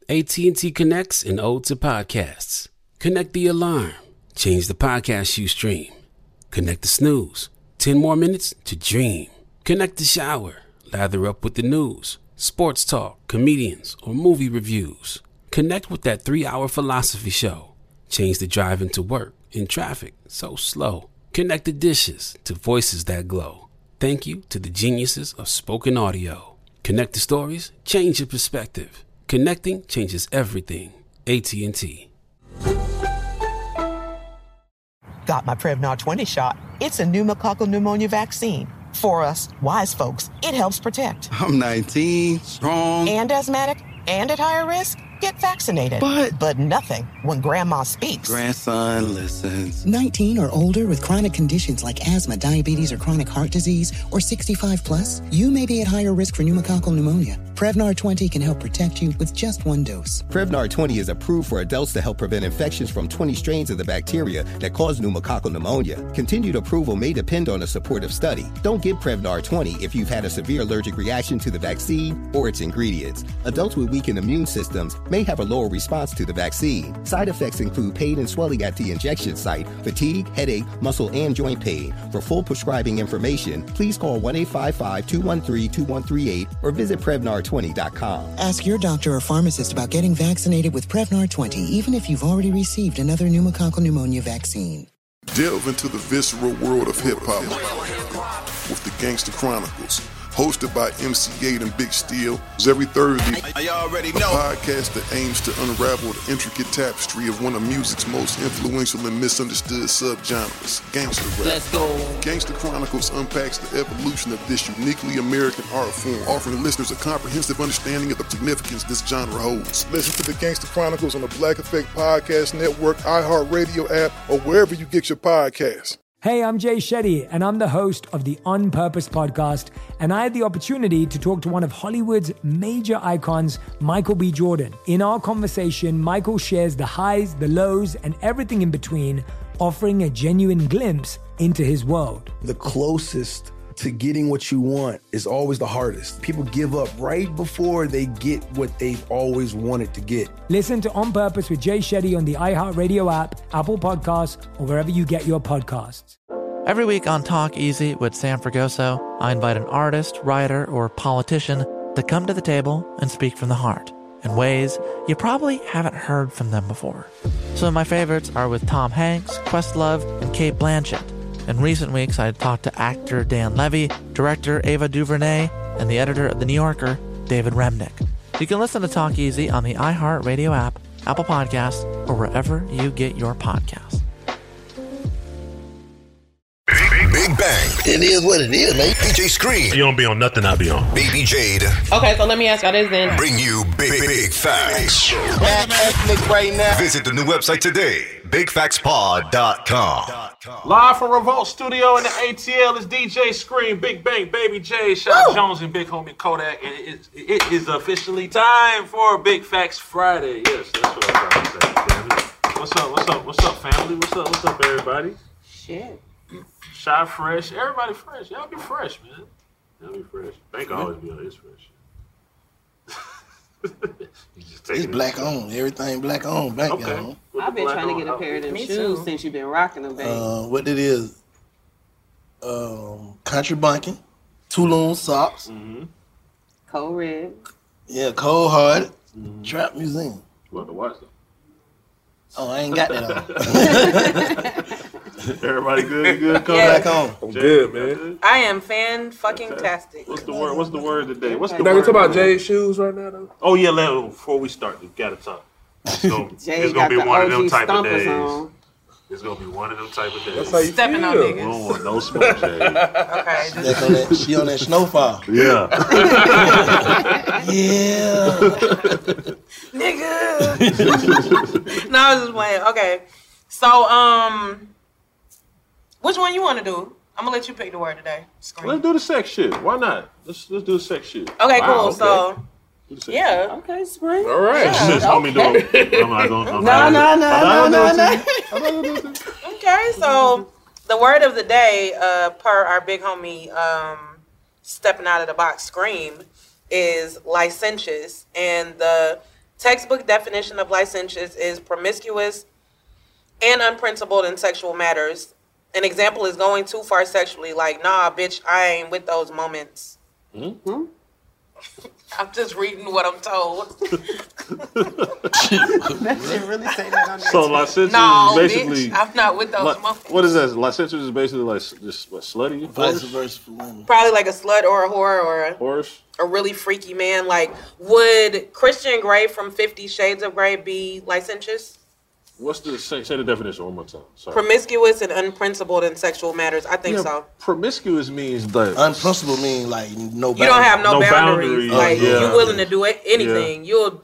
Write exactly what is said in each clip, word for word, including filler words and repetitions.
A T and T connects an ode to podcasts. Connect the alarm. Change the podcast you stream. Connect the snooze. Ten more minutes to dream. Connect the shower. Lather up with the news, sports talk, comedians, or movie reviews. Connect with that three-hour philosophy show. Change the drive into work in traffic so slow. Connect the dishes to voices that glow. Thank you to the geniuses of spoken audio. Connect the stories, change your perspective. Connecting changes everything. A T and T. Got my Prevnar twenty shot. It's a pneumococcal pneumonia vaccine. For us, wise folks, it helps protect. I'm nineteen, strong. And asthmatic, and at higher risk. Get vaccinated. But... But nothing when Grandma speaks. Grandson listens. nineteen or older with chronic conditions like asthma, diabetes, or chronic heart disease, or sixty-five plus, you may be at higher risk for pneumococcal pneumonia. Prevnar twenty can help protect you with just one dose. Prevnar twenty is approved for adults to help prevent infections from twenty strains of the bacteria that cause pneumococcal pneumonia. Continued approval may depend on a supportive study. Don't give Prevnar twenty if you've had a severe allergic reaction to the vaccine or its ingredients. Adults with weakened immune systems may have a lower response to the vaccine. Side effects include pain and swelling at the injection site, fatigue, headache, muscle, and joint pain. For full prescribing information, please call one eight five five, two one three, two one three eight or visit Prevnar twenty dot com. Ask your doctor or pharmacist about getting vaccinated with Prevnar twenty, even if you've already received another pneumococcal pneumonia vaccine. Delve into the visceral world of hip-hop with the Gangster Chronicles. Hosted by M C Eight and Big Steel, every Thursday, I already know. A podcast that aims to unravel the intricate tapestry of one of music's most influential and misunderstood subgenres, gangster rap. Let's go. Gangster Chronicles unpacks the evolution of this uniquely American art form, offering listeners a comprehensive understanding of the significance this genre holds. Listen to the Gangster Chronicles on the Black Effect Podcast Network, iHeartRadio app, or wherever you get your podcasts. Hey, I'm Jay Shetty, and I'm the host of the On Purpose podcast, and I had the opportunity to talk to one of Hollywood's major icons, Michael B. Jordan. In our conversation, Michael shares the highs, the lows, and everything in between, offering a genuine glimpse into his world. The closest to getting what you want is always the hardest. People give up right before they get what they've always wanted to get. Listen to On Purpose with Jay Shetty on the iHeartRadio app, Apple Podcasts, or wherever you get your podcasts. Every week on Talk Easy with Sam Fragoso, I invite an artist, writer, or politician to come to the table and speak from the heart in ways you probably haven't heard from them before. Some of my favorites are with Tom Hanks, Questlove, and Cate Blanchett. In recent weeks, I talked to actor Dan Levy, director Ava DuVernay, and the editor of The New Yorker, David Remnick. You can listen to Talk Easy on the iHeartRadio app, Apple Podcasts, or wherever you get your podcasts. Big Bang. It is what it is, man. D J Scream. You don't be on nothing, I be on. Baby Jade. Okay, so let me ask y'all this then. Bring you big, big, big facts. Back ethnic right now. Visit the new website today, big facts pod dot com. Live from Revolt Studio in the A T L is D J Scream, Big Bang, Baby J, Shaq Jones, and Big Homie Kodak. And it is, it is officially time for Big Facts Friday. Yes, that's what I'm trying to say. Family. What's up? What's up? What's up, family? What's up? What's up, everybody? Shit. Shy fresh. Everybody fresh. Y'all be fresh, man. Y'all be fresh. Bank always be on his fresh. It's black on. Everything black on. Bank okay. on. I've been trying to get a pair of them shoes too. Since you've been rocking them, baby. Uh, what it is, um, country bunking, Tulum socks. Mm-hmm. Cold red. Yeah, cold hearted. Mm-hmm. Trap museum. Well, to watch them. Oh, I ain't got that on. Everybody good? Good? Come Yeah. Back on. I'm good, man. I am fan fucking tastic. What's the word? What's the word today? What's the Now word? we talking about Jay's shoes right now, though. Oh yeah, let, before we start, we gotta talk. It's gonna, Jay it's got gonna be the one O of them G type of stompers days. on. It's gonna be one of them type of days. That's how you Stepping feel. on We niggas. don't want no smoke, Jay. Okay. That's on that, she on that snowfall. Yeah. Yeah. Nigga. No, I was just playing. Okay. So, um, which one you want to do? I'm gonna let you pick the word today. Scream. Let's do the sex shit. Why not? Let's let's do the sex shit. Okay, Wow, cool. okay. So, Do the sex yeah. Okay, spring. All right. Yeah. shit. Homie doing. I'm not gonna. I'm No, not no, gonna- no, I'm no, not no, gonna no. do it. Okay, so the word of the day, uh, per our big homie, um, stepping out of the box, Scream, is licentious, and the Textbook definition of licentious is promiscuous and unprincipled in sexual matters. An example is going too far sexually, like, nah, bitch, I ain't with those moments. Mm-hmm. I'm just reading what I'm told. That shit really say that on there. So licentious No, is basically. bitch, I'm not with those Li- moments. what is that? Licentious is basically like just what, slutty? Vice Horse? versa for women. Probably like a slut or a whore or a, Horse? a really freaky man. Like, would Christian Grey from Fifty Shades of Grey be licentious? What's the say, say the definition one more time? Sorry. Promiscuous and unprincipled in sexual matters. I think Yeah, so. Promiscuous means like Unprincipled mean like no boundaries. You don't have no, No boundaries. boundaries. Like, Yeah. you're willing to do it, anything. You'll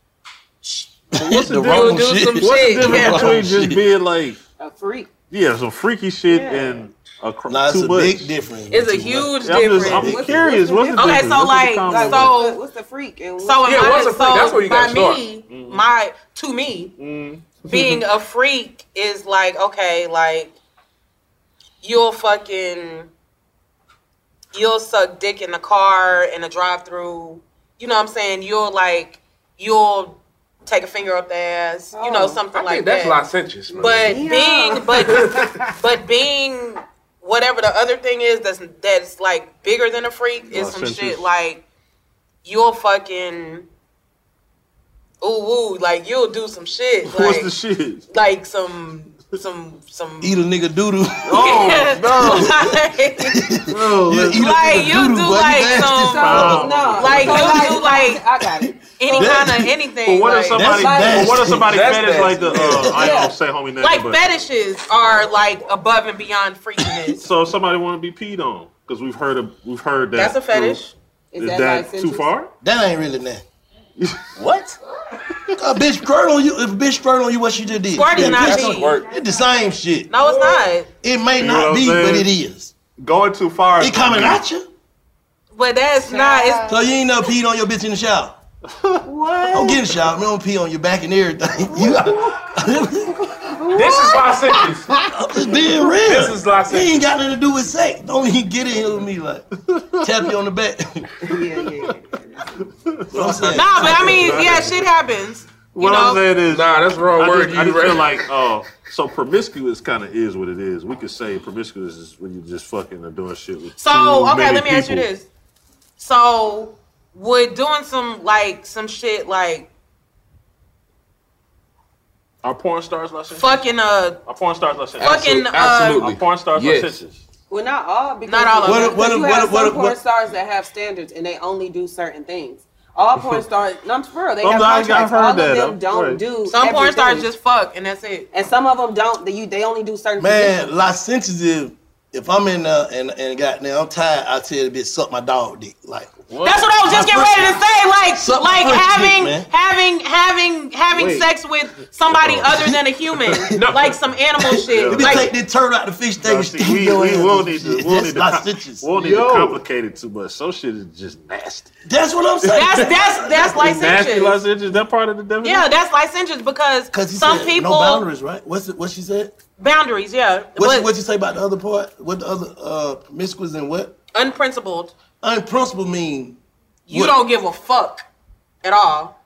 What's the The wrong difference? shit. some What's the shit. difference Yeah. between just being like A freak. yeah, some freaky shit and a cr- Nah, it's too a much? big difference. It's a Too much. huge Yeah, I'm, difference. just, I'm What's- curious. What's the what's the difference? Okay, so What's the like, common Like, one? so- what's the, what's the freak? And what's So in Yeah, my, what's a freak? so That's where you by gotta start. me, my to me, being a freak is like, okay, like you'll fucking you'll suck dick in the car in a drive-through. You know what I'm saying? You'll like you'll take a finger up the ass. You know, Oh, something I like think that's that. licentious, man. But Yeah. being but but being whatever the other thing is that's that's like bigger than a freak is some Licentious. shit like you'll fucking ooh woo like you'll do some shit like What's the shit? like some some some Eat a nigga doodoo. oh no Bro, Yeah, let's- eat a like nigga you doodoo, do boy. You like nasty. some So, no. like so you do like I got it. any That- kind of anything But what if like, somebody? That's But what if somebody nasty. fetish like the? Uh, I Yeah. don't say homie name, like but fetishes are like above and beyond freakiness. so if somebody want to be peed on because we've heard of we've heard that. That's a fetish. Is, Is that, that licentious? too far? That ain't really that. What? A bitch squirt on you. If a bitch squirt on you, what she just did? Squirt is Yeah, not bitch, pee. it's the same shit. No, it's not. It may You know not what be, I'm but saying? it is. Going too far. is It coming gonna be- at you. But that's not. It's, So you ain't never peed on your bitch in the shower. What? Don't get in the shower. We don't pee on your back and everything. You got, This is licentious. I'm just being real. This is licentious. It ain't got nothing to do with sex. Don't even get in here with me like tap you on the back. Yeah, yeah. What I'm saying. nah, but I mean, yeah, shit happens. You What know? I'm saying is, Nah, that's the wrong I word. just, I You just feel right. like, oh, so promiscuous kind of is what it is. We could say promiscuous is when you just fucking are doing shit with. So too okay, many let me ask you people. this. So would doing some like some shit like Are porn stars licentious? fucking uh Are porn stars licentious? fucking uh Absolutely. Are porn stars Yes. licentious? Well, not all. Because Not all of because them. What- what- you what- have what- some porn what- stars that have standards and they only do certain things. All porn stars, no, I'm for real. They Some have guys- I've contracts. heard All of that, them I'm don't right. do. some porn stars everything. just fuck and that's it. and some of them don't. They you they only do certain. Man, positions. licentious is if I'm in uh and and goddamn I'm tired, I tell the bitch suck my dog dick. Like That's what I was just getting ready to say. Like, Suck my like French having, dick, man. having, having, having Wait. sex with somebody other than a human, like some animal shit. Let me Like, take this turtle out the fish tank No, and see, stick we, your we ass will and need to, shit. we'll That's need to, com- licentious. we'll need Yo. to complicate it too much. Some shit is just nasty. That's what I'm saying. that's that's that's Nasty licentious. licentious. That part of the definition. Yeah, that's licentious because Cause he some said people no boundaries, right? What's it, what she said? boundaries, yeah, What but you, what you say about the other part? What the other uh promiscuous and what? unprincipled. Unprincipled mean You what? don't give a fuck at all.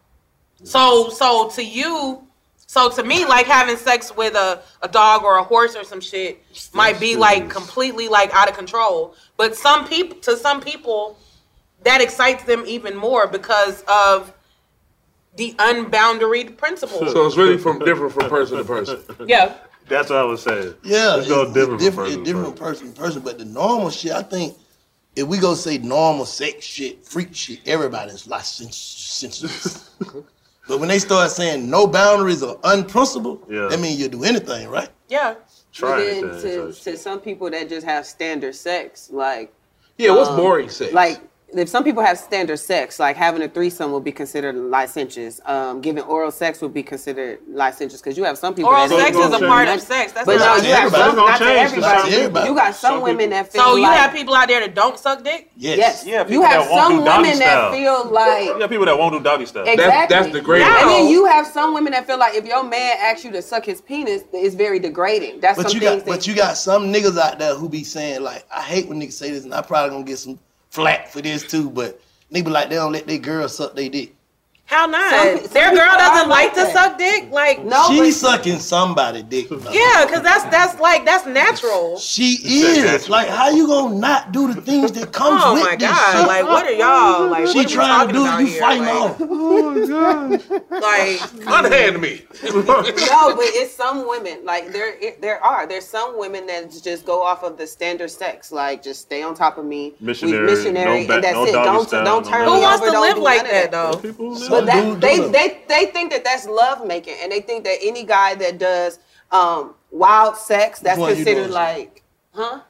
So so to you, so to me, like having sex with a, a dog or a horse or some shit might be like completely like out of control. But some people, to some people, that excites them even more because of the unboundaried principle. So it's really from different from person to person. Yeah. That's what I was saying. Yeah, It's no different from different, person it's to different person to person. But the normal shit, I think, if we go say normal sex shit, freak shit, everybody's licentious. But when they start saying no boundaries or unprincipled, Yeah. that means you'll do anything, right? Yeah. Try But it. then then, to, so- to some people that just have standard sex, like Yeah, what's um, boring sex? Like if some people have standard sex, like having a threesome will be considered licentious. Um, giving oral sex would be considered licentious because you have some people. Oral that sex is a part of sex. That's but not no, you have everybody. some, not to It's gonna change to everybody. some people. You got some, Some women people. that feel So you like, have people out there that don't suck dick? Yes. yes, Yeah, you people have that won't some do doggy women style. that feel like Yeah, people that won't do doggy style. exactly. That's- that's degrading. Yeah. And then you have some women that feel like if your man asks you to suck his penis, it's very degrading. That's But some you things got, that but you got some niggas out there who be saying like, I hate when niggas say this, and I probably gonna get some flack for this too. But niggas be like they don't let their girl suck their dick. How not? Some- some Their people girl are doesn't like like to that. suck dick. Like No, She's but- sucking somebody dick. yeah, because that's that's like that's natural. She is. Like, how you gonna not do the things that comes Oh with my this god! shit? Like, what are y'all like? She what are we trying to talking do about it, you here? fighting Like, off. Oh god. like Unhand me. No, but it's some women like there. There are there's some women that just go off of the standard sex, like just stay on top of me, Missionary, we missionary, no back- and that's no it. doggy Don't style, don't no turn nothing. me who wants over. to don't live do like none of that though? People live But that, dude they, do it. they they think that that's love making, and they think that any guy that does um, wild sex, that's one you considered doing? like, huh?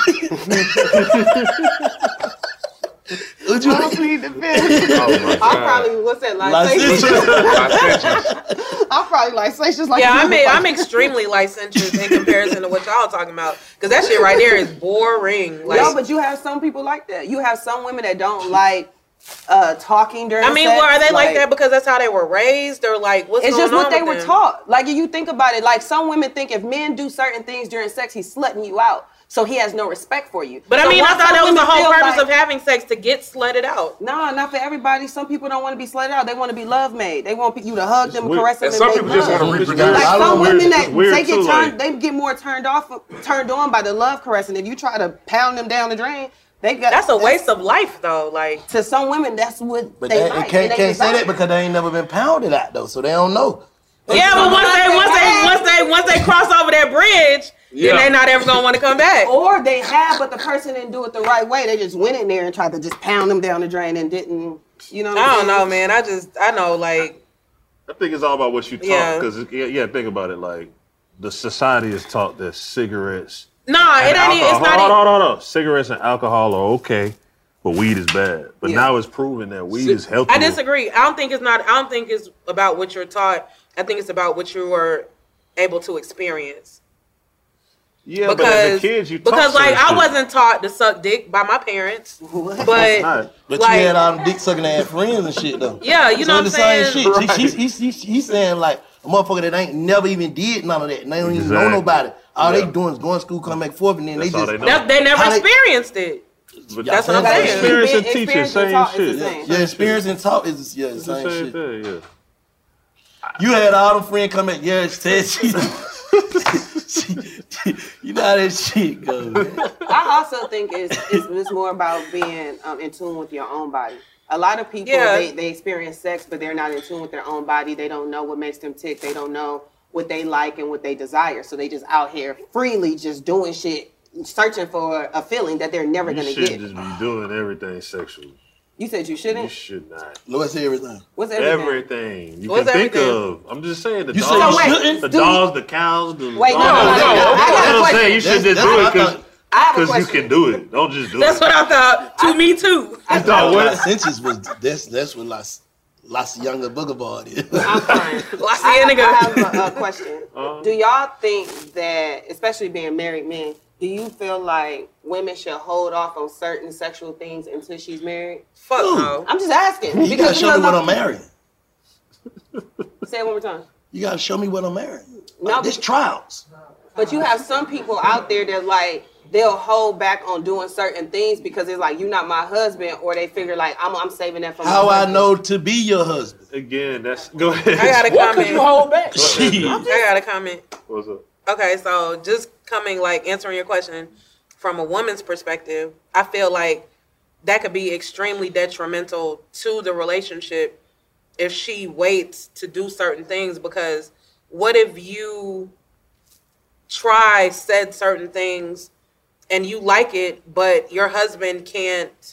Would you I plead the fifth. Oh my I god. probably what's that Licentious. licentious? I'm probably licentious like Yeah, you. I mean, I'm extremely licentious in comparison to what y'all talking about. Because that shit right there is boring. Like, no, but you have some people like that. You have some women that don't like uh, talking during. I mean, sex. well, are they like, that because that's how they were raised, or like what's It's going just what on they with were them? taught. Like, if you think about it, like some women think if men do certain things during sex, he's slutting you out, so he has no respect for you. But I So mean, I once thought some that was the women whole feel purpose like- of having sex, to get slutted out. No, not for everybody. Some people don't want to be slutted out. They want to be love made. They want you to hug them, weird. caress them, And and, some make people just love. wanna reproduce. Like I some don't- women weird- that weird they get too, turned, like- they get more turned off, turned on by the love caressing. If you try to pound them down the drain, they got That's a waste of life, though. Like, to some women, that's what But they they, like. they can't, and they can't say desire. that because they ain't never been pounded out though, so they don't know. yeah, but once they once they once they once they cross over that bridge, Yeah. then they're not ever gonna want to come back. Or they have, but the person didn't do it the right way. They just went in there and tried to just pound them down the drain and didn't, you know what I I'm don't know, saying? man. I just I know like I think it's all about what you taught. Yeah. Because yeah, yeah, think about it. Like the society is taught that cigarettes. nah, it and ain't. Even, it's alcohol- not. Hold Even, on, hold on, hold on. Cigarettes and alcohol are okay, but weed is bad. But Yeah. now it's proven that weed is healthy. I disagree. I don't think it's not. I don't think it's about what you're taught. I think it's about what you were able to experience. Yeah, because but as a kid, you taught because like certain I shit. wasn't taught to suck dick by my parents, but Not. But like you had all them dick sucking ass friends and shit though. yeah, you So know what I'm it's the same saying. shit. Right. He's, he's, he's, he's saying like a motherfucker that ain't never even did none of that. And they don't even know Exactly. nobody. All Yeah. they doing is going to school, come back forth, and then That's they all just they know. That, they never How they- experienced it. But That's what I'm saying. saying. Experience and Experience teaching, and same talk is shit. the same. yeah, experience and talk is yeah, the It's the same same shit. thing, yeah. You had all them friends come back. Yeah, she said she, she, you know how that shit goes. Man. I also think it's, it's, it's more about being um, in tune with your own body. A lot of people, Yeah. they, they experience sex, but they're not in tune with their own body. They don't know what makes them tick. They don't know what they like and what they desire. So they just out here freely just doing shit, searching for a feeling that they're never You going to shouldn't get. just be doing everything sexual. You said you You shouldn't? should not. What's everything? What's everything? Everything you What's can think everything? of. I'm just saying the You say dogs, you So wait, shouldn't? the do you- dogs, the cows, the Wait, no, dogs. no, no, no, I got a That's what I'm question. saying. You should That's- just do it that's what I because I have a you question. can do it. Don't just do That's it. what I thought. To me too. I No, thought what what? licentious was that's that's what Las Las Younger Boogabard is. I'm fine. Well, I see I, a I nigga. have a, a question. Uh-huh. Do y'all think that, especially being married men, do you feel like women should hold off on certain sexual things until she's married? Fuck no. I'm just asking. You gotta show me what I'm marrying. Say it one more time. You gotta show me what I'm marrying. No, Like, this trials. But you have some people out there that like they'll hold back on doing certain things because it's like you're not my husband, or they figure like I'm I'm saving that for my How I husband. know to be your husband. Again, that's go ahead. I got a What could comment. you hold back? Shit. I got a comment. What's up? Okay, so just coming like answering your question from a woman's perspective, I feel like that could be extremely detrimental to the relationship if she waits to do certain things, because what if you try said certain things and you like it, but your husband can't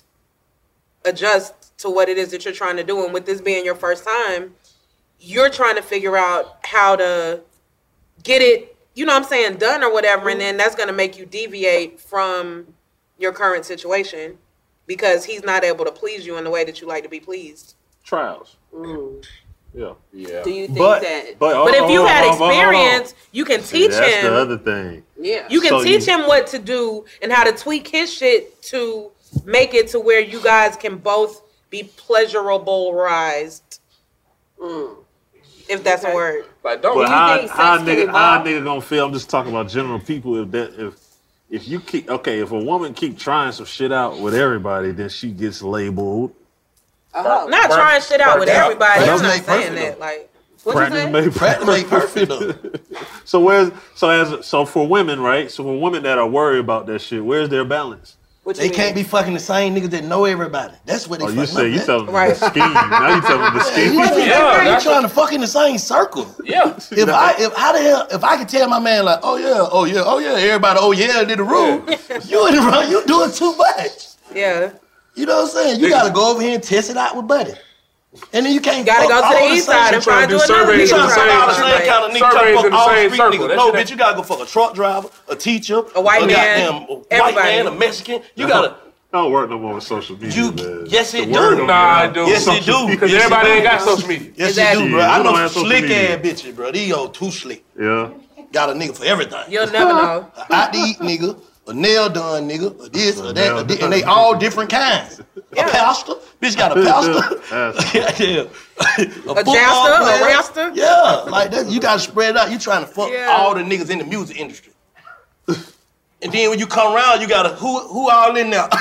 adjust to what it is that you're trying to do, and with this being your first time, you're trying to figure out how to get it, you know what I'm saying, done or whatever, and then that's going to make you deviate from your current situation because he's not able to please you in the way that you like to be pleased. Trials. Mm. Yeah. Yeah. Do you think But that? but, But if you hold on, had hold on, hold on. experience, you can See, teach that's him. the other thing. Yeah. You can So teach you- him what to do and how to tweak his shit to make it to where you guys can both be pleasurableized. Mm. If that's a word. Like, don't But you how, think how sex can nigga how evolve? nigga gonna feel? I'm just talking about general people. If that if if you keep okay, if a woman keep trying some shit out with everybody, then she gets labeled Oh. Not trying shit out with everybody. I'm Practice not make saying perfect, that. though. Like, What you say? Make Practice make perfect though. So where's so as so for women, right? So for women that are worried about that shit, where's their balance? What you They mean? can't be fucking the same niggas that know everybody. That's what they Oh, fucking you say you up tell them Right. the scheme. Now you tell them the scheme. at. Yeah, Yeah, that's trying to fuck in the same circle. Yeah. If I if how the hell if I could tell my man like, oh yeah, oh yeah, oh yeah, everybody, oh yeah, did the room. You in the wrong, you doing too much. yeah. You know what I'm saying? You gotta go over here and test it out with Buddy. And then you can't Gotta fuck go to all the east same- side and trying find to you do another surveys You nigga. in the trying to same- fuck all the same kind of niggas, trying surveys to in fuck the all same street circle. niggas. That No, shit bitch, ain't- you gotta go fuck a truck driver, a teacher, A white man, goddamn, a white everybody. man, a Mexican. You gotta. Don't work no more with social media. You man. yes it The word do. don't Nah, get I out. do. Yes it do. Because Yes, it everybody do. ain't got social media. Yes Exactly. it do, bro. Yeah, I we know don't have some social slick media. ass bitches, bro. These old too slick. Yeah. Got a nigga for everything. You'll never know. A out to eat nigga, a nail done nigga, a this, A or nail that, a this, done. and they all different kinds. A pastor, bitch got a pastor. Pastor. Yeah. A football jouster, a player. raster. Yeah, like that. You gotta spread it out. You trying to fuck Yeah. all the niggas in the music industry. And then when you come around, you gotta who who all in there?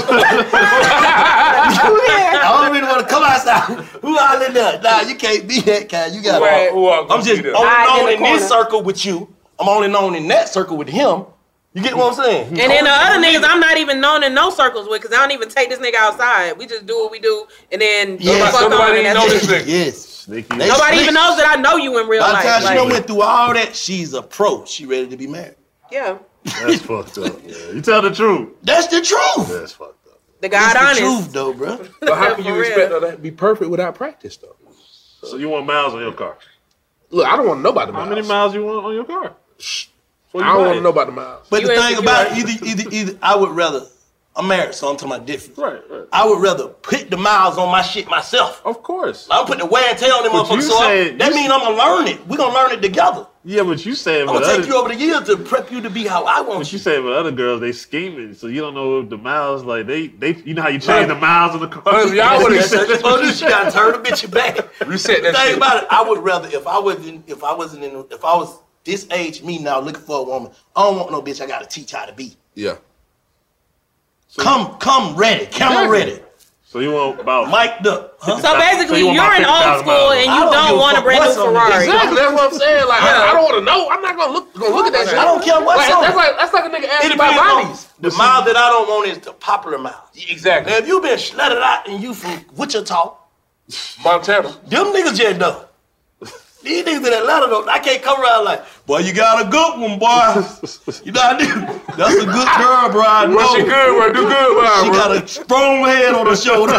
I don't really want to come outside. Who all in there? Nah, you can't be that kind. You gotta. Who all- who all gonna I'm just be there? only Hide in known the in this corner. circle with you. I'm only known in that circle with him. You get what I'm saying? And then the other niggas, I'm not even known in no circles with, because I don't even take this nigga outside. We just do what we do, and then Yes. fuck on, Somebody and know that's this it. nigga. Yes. Sneaky. They Nobody slick. even knows that I know you in real By the life. time she Like, done went through all that, she's a pro. She ready to be married. yeah, That's fucked up. Man. You tell the truth. That's the truth. That's fucked up. the God That's honest. the truth, though, bro. But how can For you real. expect her to be perfect without practice, though? So you want miles on your car? Look, I don't want to know about the How miles. many miles you want on your car? I don't want to know about the miles. But You the thing insecure. about it, either, either, either, I would rather. I'm married, so I'm talking about different. Right, right. I would rather put the miles on my shit myself. Of course. I'm putting the wear and tear on them But you motherfuckers. So I, said- that you means I'm gonna learn it. We're gonna learn it together. Yeah, but you saying I'm with gonna other, take you over the years to prep you to be how I want but you. you saying with other girls they scheming, so you don't know if the miles like they they you know how you change the miles on the car. Well, y'all would've That's what you're supposed to do. You gotta turn the bitch back. Reset The that thing shit. about it, I would rather if I wasn't if I wasn't in if I was this age, me now looking for a woman. I don't want no bitch I gotta teach how to be. Yeah. Come, come ready, camera ready, So you want about mic'd up. Huh? So basically, you want you're about in old fifty thousand school and I you don't don't give a want a fuck brand what's new on it. Ferrari. Exactly. That's what I'm saying. Like, I, I don't want to know. I'm not gonna look gonna look at that shit. I don't care what's Like, on that's it. like that's like a nigga It asking about depends on bodies. the miles that I don't want is the popular miles. Exactly. Now, if you been slutted out and you from Wichita, Montana. them niggas just know. These niggas in Atlanta though, I can't come around like, boy, you got a good one, boy. You know what I do? That's a good girl, bro. I know. Well, she good, bro. Do good, bro. She got a strong head on her shoulder.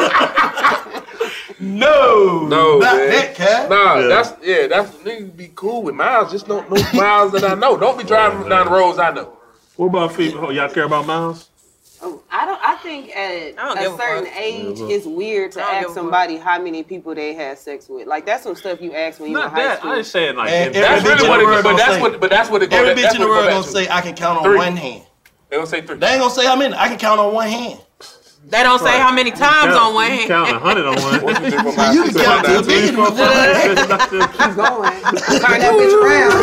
no, No, not man. that cat. Nah, Yeah. that's yeah, that's niggas be cool with miles. Just don't know miles that I know. Don't be driving down the roads I know. What about female? Y'all care about miles? Oh, I don't. I think at I don't a give a certain fuck. age, Yeah, it's weird to I don't give ask a fuck. somebody how many people they had sex with. Like that's some stuff you ask when you in Not high that. school. I ain't saying like And in- every That's bitch really in what the it. world But gonna that's say- what. But that's what it. Every that's bitch in the what it world go gonna back say to. I can count on Three. one hand. They gonna say three. They ain't gonna say how many. I can count on one hand. They don't say how many times count, on one you hand. count a hundred on one. What you do for So my you can count to a million with one hand. Keep going. Turn that bitch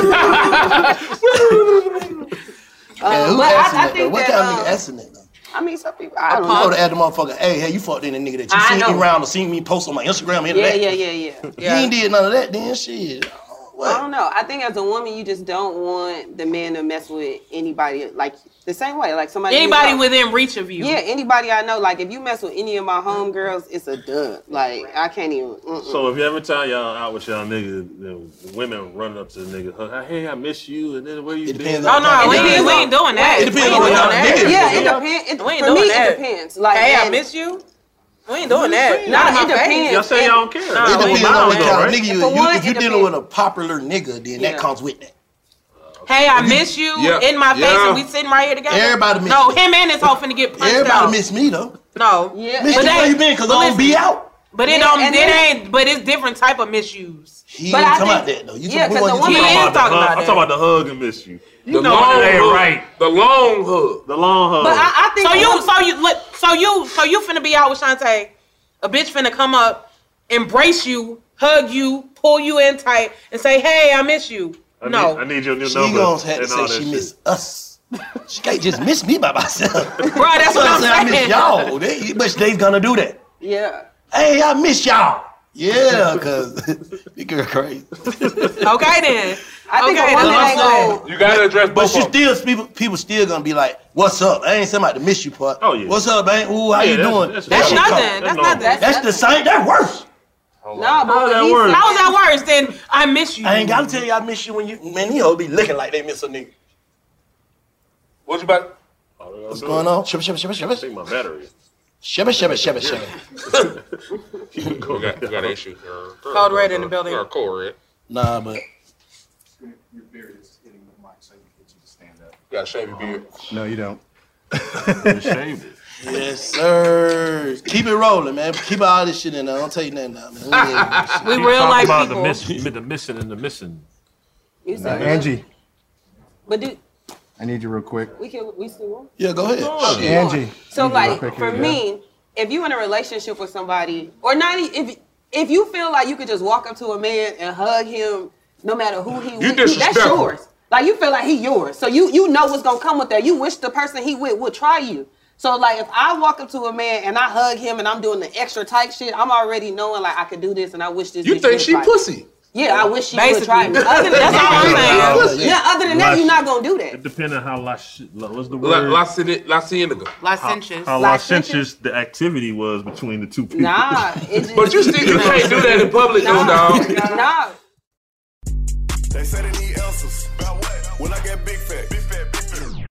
around. Yeah, Uh, who but asking I, I that though? think What that, kind of um, nigga asking that though? I mean, some people. I don't You know. go to ask the motherfucker, hey, hey, you fucked in a nigga that you I seen me know. around or seen me post on my Instagram and Yeah, that. yeah, yeah, yeah. You ain't did none of that then, shit. I What? don't know. I think as a woman, you just don't want the man to mess with anybody like the same way. Like somebody. you Anybody know. within reach of you. Yeah, anybody I know. Like if you mess with any of my homegirls, it's a dub. Like I can't even. Mm-mm. So if you every time y'all out with y'all niggas, you know, women running up to the nigga, hug, hey, I miss you, and then where you It been? depends Oh on no, the we kind of ain't, nigga. we ain't doing that. It depends We ain't on what doing kind of that. nigga. yeah, it Yeah. depends. It, We ain't for me, doing that. it depends. Like Hey, I and- miss you. We ain't doing that. Nah, Not in it my face. depends. Y'all say y'all don't care. Nah, It we ain't depends on doing what that. kind of right? nigga you For you- one, If you it dealing with depends. a popular nigga, then Yeah. that comes with that. Hey, I miss you Yeah. in my face, Yeah. and we sitting right here together. Everybody miss No, me. him and his hoe finna get punched Everybody out. miss me though. No. Yeah, Miss But you they- where you been? Cause but I don't be listen. out. But it Yeah, don't. and It then- ain't. But it's different type of misuse. He But ain't I talking about think- that though. You yeah, talking 'cause about the you woman- talking He about is talking I'm about talking that. about the hug and miss you. You The know long it ain't hug. right. The long hug. The long hug. But I, I think So the you, woman- so you, look, so you, so you finna be out with Shantae. A bitch finna come up, embrace you, hug you, pull you in tight, and say, "Hey, I miss you." I No. need, I need your new She number. gonna have to and all say that she shit. miss us. She can't just miss me by myself. Bro, that's what I'm I miss saying. y'all. They, but they's gonna do that. yeah. Hey, I miss y'all. Yeah, cause you girl crazy. Okay then. I think okay, a woman ain't gonna. You gotta address But both she of them. still, people, people still gonna be like, "What's up?" I ain't saying about the miss you part. Oh yeah. What's up, man? Ooh, how Yeah, you that's- doing? that's- That That's shit nothing. cold. That's That's nothing. That's, That's the same. That's worse. no, but How's what that he worse? said- How is that worse than I miss you? I ain't gotta tell you I miss you when you, man, these hoes be looking like they miss a nigga. What you about? What's going on? Shibba, shibba, shibba, I shibba. think my battery. Shibba, shibba, shibba, shibba. We got, we got an issue. Uh, Code red in the building. Or code red. Nah, but Your beard is hitting the mic, so you get you to stand up. You gotta shave your beard. No, you don't. You shaved it. yes, sir. Keep it rolling, man. Keep all this shit in there. Don't tell you nothing now, man. We ain't hearing this shit. We Keep real talking life about people. The missing, the missing and the missing. You Uh, said, Angie, but do I need you real quick. we can we still want? Yeah, go ahead. Oh, Shit. Angie. So Real like quick for here, me, if you in a relationship with somebody, or not, e- if if you feel like you could just walk up to a man and hug him, no matter who he with, that's disrespectful. yours. Like you feel like he yours, so you you know what's gonna come with that. You wish the person he with would try you. So like if I walk up to a man and I hug him and I'm doing the extra tight shit, I'm already knowing like I could do this and I wish this. You bitch think would she try me. pussy? Yeah, I wish she Basically. would try me. Other than, that's all I'm saying. Yeah, other than that, you're not gonna do that. It depends on how lash, what's the La, word? licen- licentious. Licentious. How Licentious? licentious the activity was between the two people. Nah, it just, But you still you can't do that in public, though, dog. nah. They say they need answers. About what? When I get big fat. Big fat, big fat.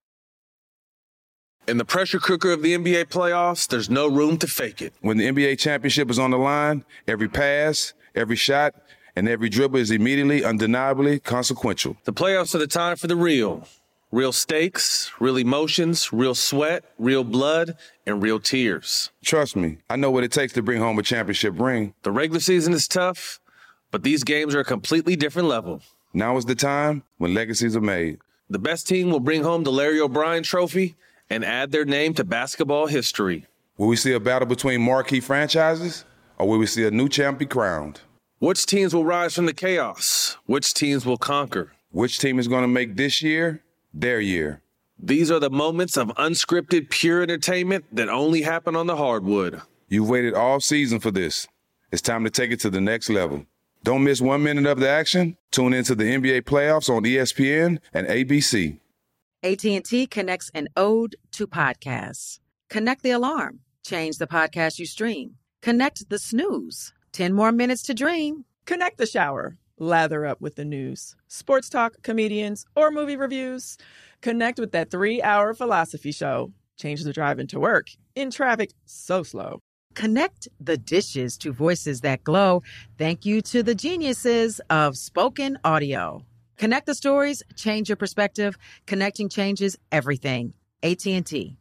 In the pressure cooker of the N B A playoffs, there's no room to fake it. When the N B A championship is on the line, every pass, every shot, and every dribble is immediately, undeniably consequential. The playoffs are the time for the real. Real stakes, real emotions, real sweat, real blood, and real tears. Trust me, I know what it takes to bring home a championship ring. The regular season is tough, but these games are a completely different level. Now is the time when legacies are made. The best team will bring home the Larry O'Brien Trophy and add their name to basketball history. Will we see a battle between marquee franchises, or will we see a new champ be crowned? Which teams will rise from the chaos? Which teams will conquer? Which team is going to make this year their year? These are the moments of unscripted, pure entertainment that only happen on the hardwood. You've waited all season for this. It's time to take it to the next level. Don't miss one minute of the action. Tune into the N B A playoffs on E S P N and A B C. A T and T connects an ode to podcasts. Connect the alarm. Change the podcast you stream. Connect the snooze. ten more minutes to dream. Connect the shower. Lather up with the news, sports talk, comedians, or movie reviews. Connect with that three-hour philosophy show. Change the drive into work in traffic so slow. Connect the dishes to voices that glow. Thank you to the geniuses of spoken audio. Connect the stories, change your perspective. Connecting changes everything. A T and T.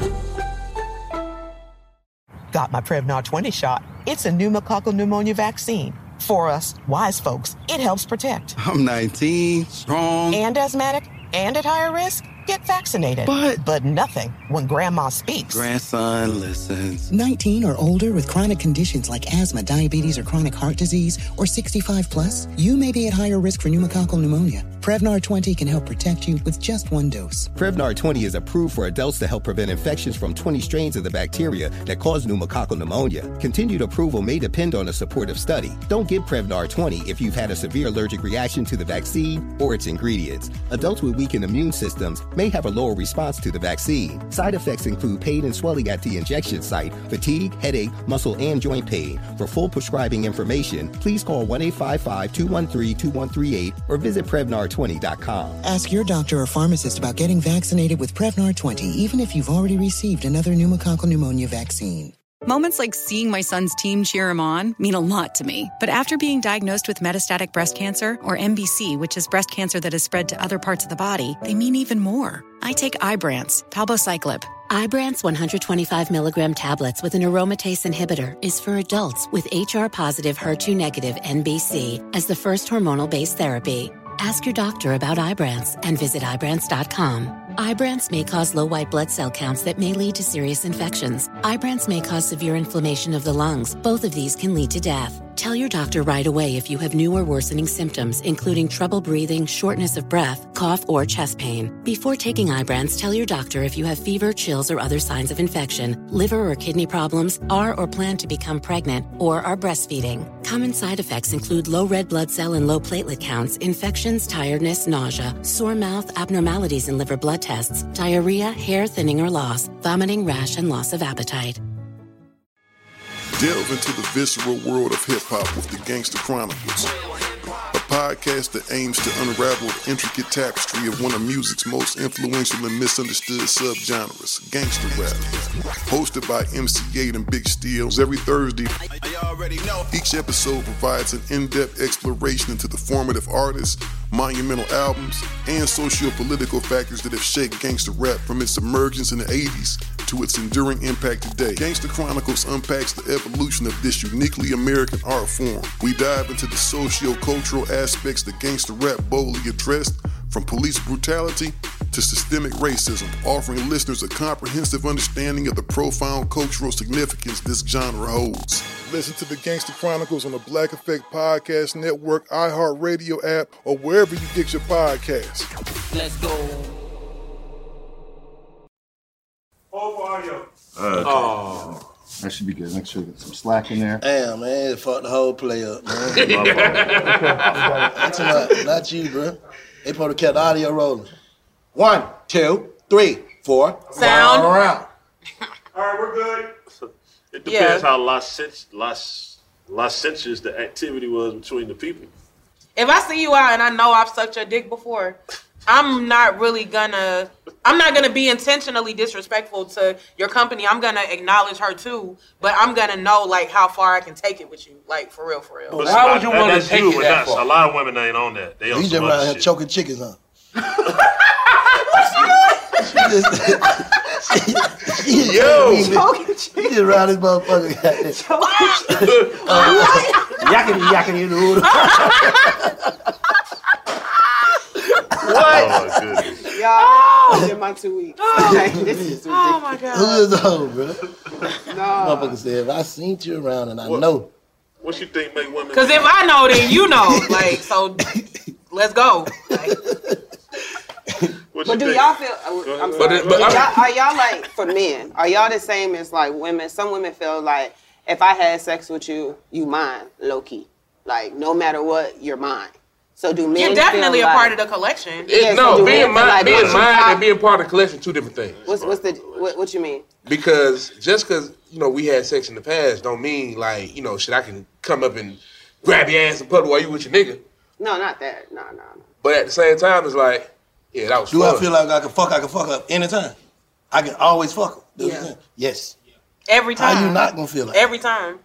Got my Prevnar twenty shot. It's a pneumococcal pneumonia vaccine. For us, wise folks, it helps protect. I'm nineteen, strong. And asthmatic, and at higher risk? Get vaccinated. But- But nothing when grandma speaks. Grandson listens. nineteen or older with chronic conditions like asthma, diabetes, or chronic heart disease, or sixty-five plus, you may be at higher risk for pneumococcal pneumonia. Prevnar twenty can help protect you with just one dose. Prevnar twenty is approved for adults to help prevent infections from twenty strains of the bacteria that cause pneumococcal pneumonia. Continued approval may depend on a supportive study. Don't give Prevnar twenty if you've had a severe allergic reaction to the vaccine or its ingredients. Adults with weakened immune systems may have a lower response to the vaccine. Side effects include pain and swelling at the injection site, fatigue, headache, muscle, and joint pain. For full prescribing information, please call one eight five five, two one three, two one three eight or visit Prevnar twenty dot com. Ask your doctor or pharmacist about getting vaccinated with Prevnar twenty, even if you've already received another pneumococcal pneumonia vaccine. Moments like seeing my son's team cheer him on mean a lot to me. But after being diagnosed with metastatic breast cancer, or M B C, which is breast cancer that has spread to other parts of the body, they mean even more. I take Ibrance, palbociclib. Ibrance one hundred twenty-five milligram tablets with an aromatase inhibitor is for adults with H R-positive, H E R two negative N B C as the first hormonal-based therapy. Ask your doctor about Ibrance and visit Ibrance dot com. Ibrance may cause low white blood cell counts that may lead to serious infections. Ibrance may cause severe inflammation of the lungs. Both of these can lead to death. Tell your doctor right away if you have new or worsening symptoms, including trouble breathing, shortness of breath, cough, or chest pain. Before taking Ibrance, tell your doctor if you have fever, chills, or other signs of infection, liver or kidney problems, are or plan to become pregnant, or are breastfeeding. Common side effects include low red blood cell and low platelet counts, infections, tiredness, nausea, sore mouth, abnormalities in liver blood tests, diarrhea, hair thinning or loss, vomiting, rash, and loss of appetite. Delve into the visceral world of hip-hop with the Gangsta Chronicles, a podcast that aims to unravel the intricate tapestry of one of music's most influential and misunderstood subgenres, gangsta rap. Hosted by M C eight and Big Steels every Thursday, each episode provides an in-depth exploration into the formative artists, monumental albums, and socio-political factors that have shaped gangsta rap from its emergence in the eighties to its enduring impact today. Gangsta Chronicles unpacks the evolution of this uniquely American art form. We dive into the socio-cultural aspects that gangsta rap boldly addressed, from police brutality to systemic racism, offering listeners a comprehensive understanding of the profound cultural significance this genre holds. Listen to the Gangsta Chronicles on the Black Effect Podcast Network, iHeartRadio app, or wherever you get your podcasts. Let's go. Audio. Uh, oh. That should be good. Make sure you get some slack in there. Damn, man, it fucked the whole play up, man. That's not, not you, bro. They probably kept the audio rolling. One, two, three, four. Sound. All around. All right, we're good. It depends Yeah. how licentious, licentious the activity was between the people. If I see you out and I know I've sucked your dick before, I'm not really gonna, I'm not gonna be intentionally disrespectful to your company. I'm gonna acknowledge her too, but I'm gonna know like how far I can take it with you, like for real, for real. But why would you want to take it that far? A lot of women ain't on that. They on You some just around other here shit. choking chickens, huh? Yo! You just around this motherfucker. Yakking, yakking in the hood. What? Oh, my goodness. Y'all, in my two weeks. Okay, this is ridiculous. Oh my god. Who is old, bro? No. Motherfucker said, if I seen you around and I What? know. What you think make women? Because if I know, then you know. Like, so let's go. Like, What But you do think? y'all feel? I'm But sorry. it- but Are I'm- y'all, are y'all like for men? Are y'all the same as like women? Some women feel like if I had sex with you, you mine, low key. Like no matter what, you're mine. So do men? you're definitely a feel part like, of the collection. It, Yeah, so no, do being men feel mine, like being once you mine pop- and being part of the collection, two different things. What's what's the what, what you mean? Because just because you know we had sex in the past, don't mean like you know shit. I can come up and grab your ass and puddle while you with your nigga. No, not that. No, no, no. But at the same time, it's like, yeah, that was Do fun. I feel like I can fuck? I can fuck up anytime. I can always fuck her. Do you Yeah. think? Yes. Every time. How you not gonna feel like? Every time.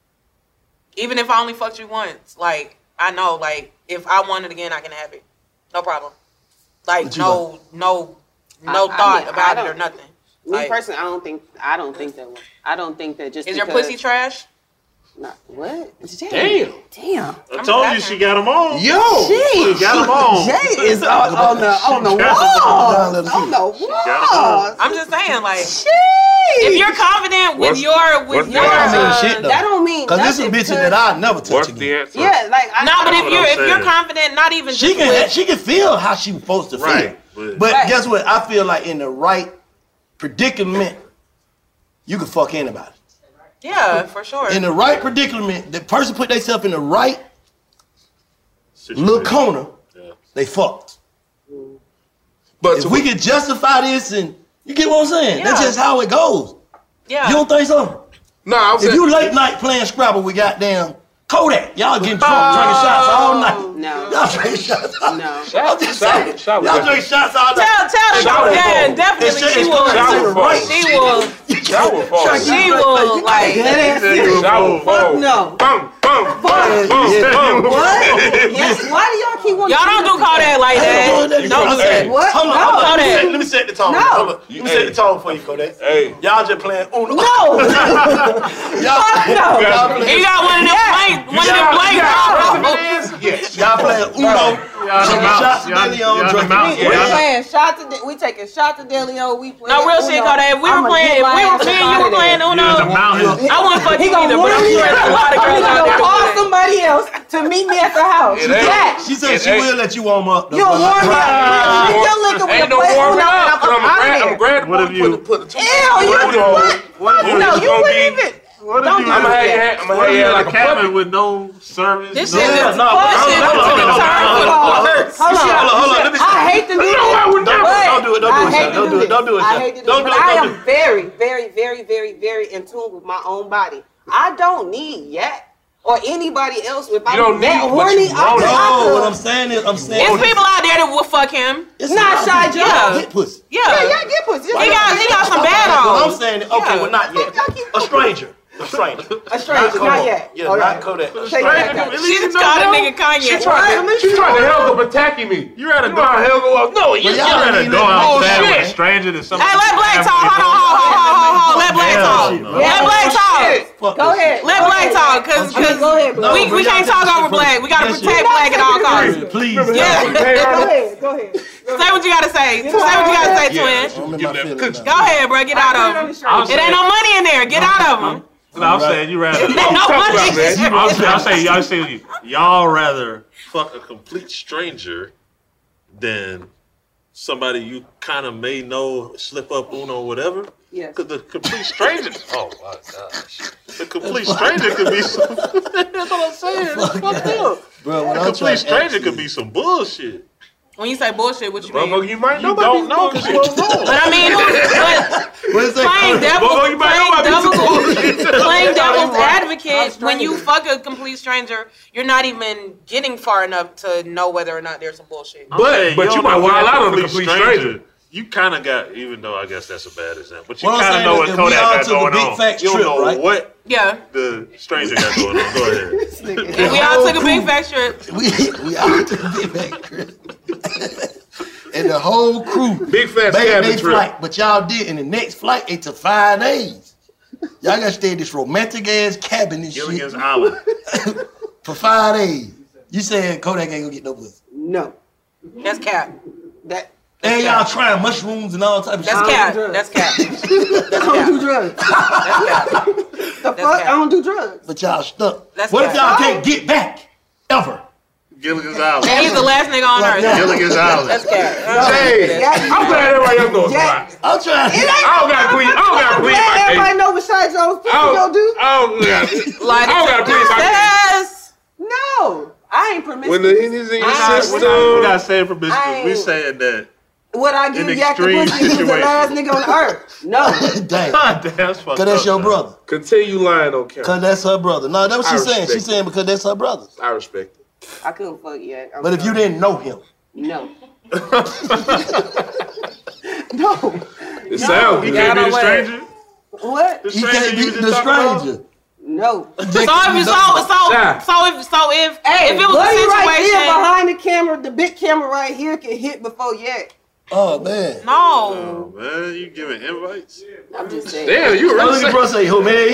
Even if I only fucked you once, like I know, like if I want it again, I can have it. No problem. Like What you no, no, no I- I thought mean, I about it or don't- nothing. Me Like, personally, I don't think I don't think that. I don't think that just is your because, pussy trash? Not, what? Damn. Damn. I told you she got them on. Yo. She got them on. Jay is on, on the on the got wall. them on. On the wall. I'm just saying, like, Jeez. if you're confident with What's- your with what's your the answer? uh, Shit, though. That don't mean Cause this is nothing bitches to- that I never touch What's again. the answer? Yeah, like I, no, but That's if what you're I'm if you're saying. confident, not even She just can with, she can feel how she supposed to feel. Right. But, But Right. guess what? I feel like in the right predicament, you can fuck anybody. yeah, for sure. In the right predicament, the person put themselves in the right situation. little corner, Yeah. they fucked. But If to, we could justify this and you get what I'm saying? That's Yeah. just how it goes. yeah, You don't think so? no, I'm If saying you late night playing Scrabble with goddamn Kodak, y'all getting drunk, drinking shots all night. No. Y'all drinking shots all night. No. I'm just saying. shower- Y'all drinking shots all night. tell tell Shower her, yeah, phone. definitely It's- she it's will. called shower right. phone. She will. shower phone. She will like. Shower phone. No. Bum, bum, bum, bum, bum. What? Yes. Why do y'all keep wanting? Y'all don't do Kodak like that. Don't do that. Don't do Hey, that. What? Hold on, No. hold on. Let me Kodak. set- Let me set the tone. No. Hold on. Let me set the tone for you, Kodak. Hey. Y'all just playing Uno. No. Y'all, no. y'all And playing, you got one of them blank, one of them blank. yeah, y'all playing Uno Shots to DeLeon drinking. We playing shot to De- we taking shot to DeLeon. We playing. No real shit, Kodak. If we were playing, if we were me and you were playing Uno, I wouldn't fuck you either. But I'm sure there's a lot of girls out there. Call somebody else to meet me at the house. Jack. She said she will let you warm up. You'll warm up. Drink your liquor with a plate Uno. I'm glad. What have you? Put the Ew, you What you know you wouldn't even. What Don't if do you? I'm gonna that. have what if you had like a cabin with no service? This no, shit is no, bullshit. no, no, no, no, no, no. Hold on, hold on. I hate to do this. Don't do it. Don't I do hate it. to Don't do it. Don't do it. I hate to do Don't it, do but it. I Don't do am it. very, very, very, very, very, very in tune with my own body. I don't need yet or anybody else. If I'm don't that need, but horny, you I want could- it. I No, could- what I'm saying is, I'm saying. There's people out there that will fuck him. It's Not shy Joe. Yeah. Get pussy. Yeah. Yeah, yeah, get pussy. He got, he got some bad What I'm on. saying is, okay, well, not yet. A stranger. A stranger. A stranger, not yet. Yeah, All not right. Kodak. Take that back. She just called a nigga Kanye. She tried to, she tried to help him attacking me. You rather You go know how out. hell go out. No, you You y'all rather ain't go even outside with a bullshit. stranger than somebody. Hey, let Black talk. Hold on, hold on, hold on, hold on. Let Black talk. Let Black talk. Go ahead. Let Black talk, cause, cause Go ahead, bro. we, we can't talk over Black. We gotta Yes, protect you- Black at all costs. Please. Yeah. Go ahead. Go ahead. Say what you gotta say. Say what you gotta say, twin. I'm in my feelings Go now. ahead, bro. Get out of them. It ain't no money in there. Get out of them. No, I'm saying you rather. Ain't no money. I'm saying, I'm saying y'all say y'all rather fuck a complete stranger than somebody you kind of may know slip up Uno or whatever. Yes. Because the complete stranger. Oh my gosh. The complete stranger could be some. That's what I'm saying. That's fucked up. Bro, when A I'm complete trying to stranger ask could you- be some bullshit. When you say bullshit, what you mean? Motherfucker, you might know You about don't these know because you bullshit. don't know. But I mean, but What is that? playing devil, Motherfucker, you might know playing about these devil, bullshit. playing devil's I'm advocate, when you fuck a complete stranger, you're not even getting far enough to know whether or not there's some bullshit. I'm But- saying but you don't might know wild that out on a complete stranger. You kind of got, even though I guess that's a bad example, but you What I'm kind of saying know is what if we Kodak all got took a going big on. facts You don't trip, know right? what Yeah. the stranger got going on. Go ahead. If we all took a big fact trip. We we all took a big back trip. And the whole crew Big fat made cabin their trip. flight, but y'all did. And the next flight, it took five days. Y'all got to stay in this romantic ass cabin and Gilligan's shit Island. for five days. You saying Kodak ain't gonna get no pussy? No. That's cap. That. And y'all trying mushrooms and all type of That's shit. cap. That's cap. I don't do drugs. That's cap. The fuck? I don't do drugs. But y'all stuck. That's what if cap. y'all can't get back ever? Gilligan's Island. And he's the last nigga on earth. Gilligan's Island. That's cap. Hey, I'm glad everybody else knows about it. I'm trying. It ain't I don't gotta plead. I don't gotta I'm plead glad my everybody case. know what Shy Jones pussy I gonna don't, do. I don't, gotta- Like, I don't gotta plead my yes. No, I ain't permissive. When the Henny's in your I- system. We're not saying for I business. ain't- We're saying that. Would I give In Yak the extreme pussy if he was the situations. last nigga on the earth? No. Damn. God damn, that's fucked Cause that's up, your man. brother. Continue lying on camera. Cause that's her brother. No, that's what I she's saying. respect She's saying because that's her brother. I respect it. I couldn't fuck Yak. I'm But if you sorry. didn't know him, No. No. It sounds He good. can't be no the way. stranger. What? The he stranger can't you be was the just talking about? stranger. No. So if you so so Nah. so if so if Hey, if it was buddy a right situation. there behind the camera, the big camera right here can hit before Yak. Oh man. No. Oh, man, you giving invites? I'm just saying. Damn, you Oh, really look at say- bro say, who man?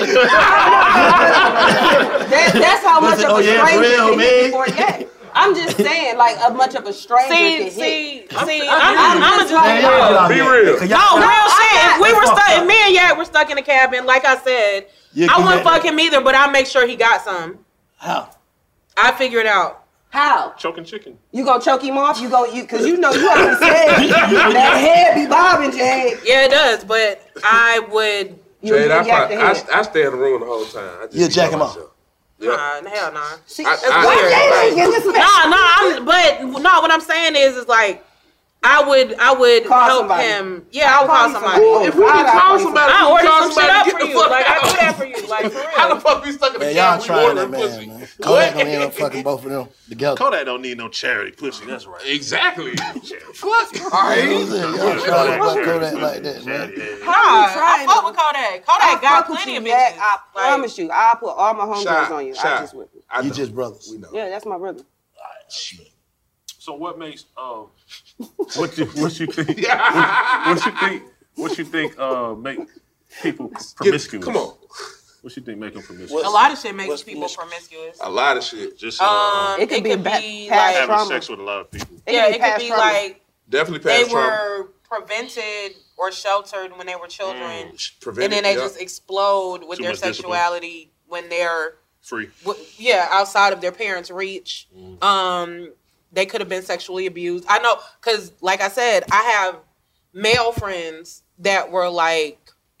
That, that's how much Listen, of oh, a yeah, for stranger real, can man. hit before Yak. I'm just saying, like, how much of a stranger See, can hit. see, see. I'm I'm, I'm, I'm just just like, Man, y'all get out Be here. real. Cause no y'all- real shit. If we That's were fucked stuck, up. if me and Yak were stuck in a cabin, like I said, Yeah, I can wouldn't you- fuck him either, but I make sure he got some. How? I figure it out. How? Choking chicken. You gonna choke him off? You go, you, cause you know you already said that head be bobbing, Jade. Yeah, it does, but I would. You Jade, I, you yak probably, the I, head. I stay in the room the whole time. I just You be jack by him off. myself. Nah, hell nah. See, I- that's I- why I- Jade ain't getting this man. Nah, nah. I'm, but no, what I'm saying is, is like, I would, I would Call help somebody. him. Yeah, I would Call call you somebody. somebody. If we can I'll call call you somebody, I we order call some shit somebody up to for get the you. fuck Like I out. do that for you. Like for How the real. fuck we stuck in the Man, y'all cabin? trying We that ordering man, pussy. man. Kodak gonna end up fucking both of them together. Kodak don't need no charity pussy. That's right. Exactly. Fuck. All You know what I'm saying? Y'all trying to fuck Kodak like that, man. Nah, I fuck with Kodak. Kodak got fuck with plenty you, of Yak. bitches. I promise you, I'll put all my homegirls Shot, on you. I shot. just with you. I You know. just brothers. We know. Yeah, that's my brother. So what makes um what you what you think what, what you think what you think uh make people promiscuous? Come on. What you think make them promiscuous? A lot of shit makes What's people promiscuous. A lot of shit. Just uh, Um, It could be a bad be past like having trauma. sex with a lot of people. Yeah, it could be like definitely they past trauma. were prevented or sheltered when they were children, Mm, prevented, and then they yeah. just explode with Too their much discipline. sexuality when they're free. w- yeah, outside of their parents' reach. Mm. Um, they could have been sexually abused. I know, because like I said, I have male friends that were like,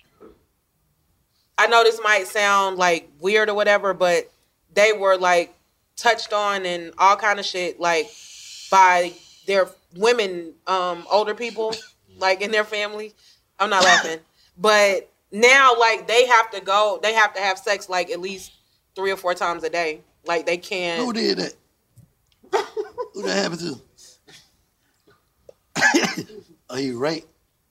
I know this might sound like weird or whatever, but they were like touched on and all kind of shit, like by their women, um, older people, like in their family. I'm not laughing, but now like they have to go, they have to have sex like at least three or four times a day. Like they can't. Who did that? Who that happened to? Are you raped?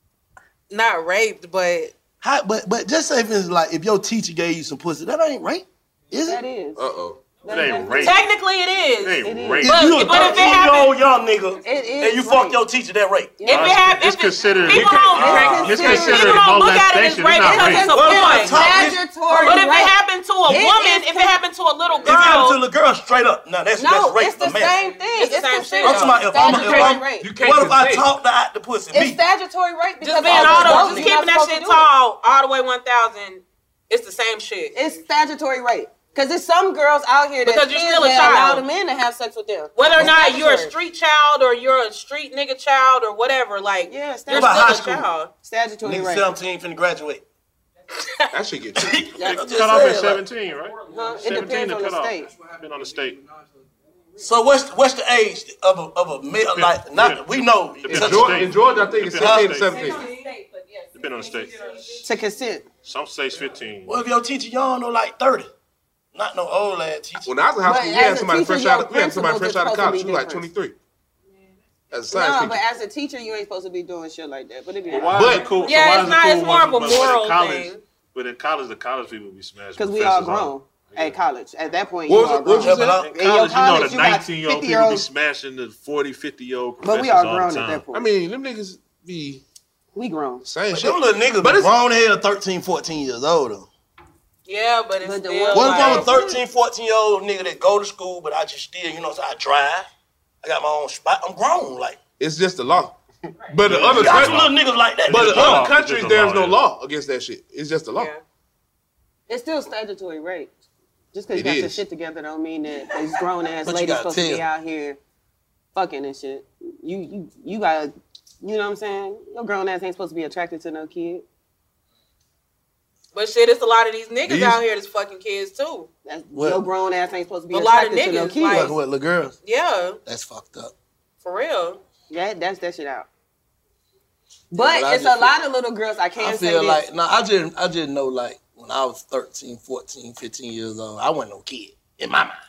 Not raped, but How, but but just say if it's like if your teacher gave you some pussy, that ain't rape, is it? That is. Uh oh. It ain't rape. Technically, it is. It ain't It is. rape. But, If you a but if it thirteen-year-old happens, young nigga It is and you fuck rape. your teacher, that rape. If it happens, it's considered. people don't, It's people considered don't look at it as molestation. rape It's not because it's rape. a boy. Statutory But if it rape. happened to a It woman, is if it happened to a little If it happened to a girl, little girl, straight up, no, that's No, that's rape. it's the for man. same thing. It's the same shit. I'm talking about if I'm, if Statutory I'm rape. you can't what if I talk to out the pussy? It's Me. statutory rape because just being all all the the, adults, just you're keeping not that supposed to shit do it. tall all the way one thousand, it's the same shit. It's statutory rape. Because there's some girls out here that Because you're still a that allow child. the men to have sex with them. Whether or It's not you're a statutory. street child or you're a street nigga child or whatever, like Yeah, you're statutory. still What about high a school? child. Statutory Nigga rape. seventeen finna graduate. That should get tricky. I'm just Cut off at saying, like- seventeen, right? Huh? It seventeen depends to on the cut off. state. Depend on the state. So what's what's the age of a of a male? Like not we know. Depends it's on a- the Georgia, state. in Georgia, I think it's Depends on sixteen the to state. seventeen. Depend on the state. To consent. Some states fifteen. What if your teacher young or like thirty? Not no old ass teacher. When I was in high But school, we as had a somebody teacher, fresh your out of we had somebody fresh principles out of are college. supposed She to was be like different. twenty-three. As a science No, teacher. but as a teacher, you ain't supposed to be doing shit like that. But it be But why is it cool? Yeah, so why it's is not- it cool it's more of a when- but in moral college, thing. But in college, the college people be smashed. because we all professors grown at college. At that point, What you was all it- what was grown. you saying? In In your college, you know, college, the you got nineteen-year-old fifty people year be olds. smashing the forty, fifty-year-old But professors we all all grown the at time. that point. I mean, them niggas be We grown. saying But shit. them little niggas But be it's- grown hell thirteen, fourteen years old though. Yeah, but it's But the still one- What if I'm a like, thirteen, fourteen year old nigga that go to school, but I just still, you know, so I drive. I got my own spot. I'm grown. Like, It's just the law. But the other you got some countries, little niggas like that. but the niggas. law. other countries, It's just a there's law, no yeah. law against that shit. It's just the law. yeah. It's still statutory rape. Just because It you got your is. shit together don't mean that these grown ass But you ladies gotta supposed to be tell. out here fucking and shit. You you you gotta, you know what I'm saying? Your grown ass ain't supposed to be attracted to no kid. But shit, it's a lot of these niggas These- out here that's fucking kids too. That's, What? your grown ass ain't supposed to be A lot of attracted to no niggas, kid. like- Fucking with little girls. Yeah, That's fucked up. for real. Yeah, that's that shit out. But but I it's just a lot of little girls. I can't I say feel this. like, no, I just, I just know like when I was thirteen, fourteen, fifteen years old, I wasn't no kid in my mind.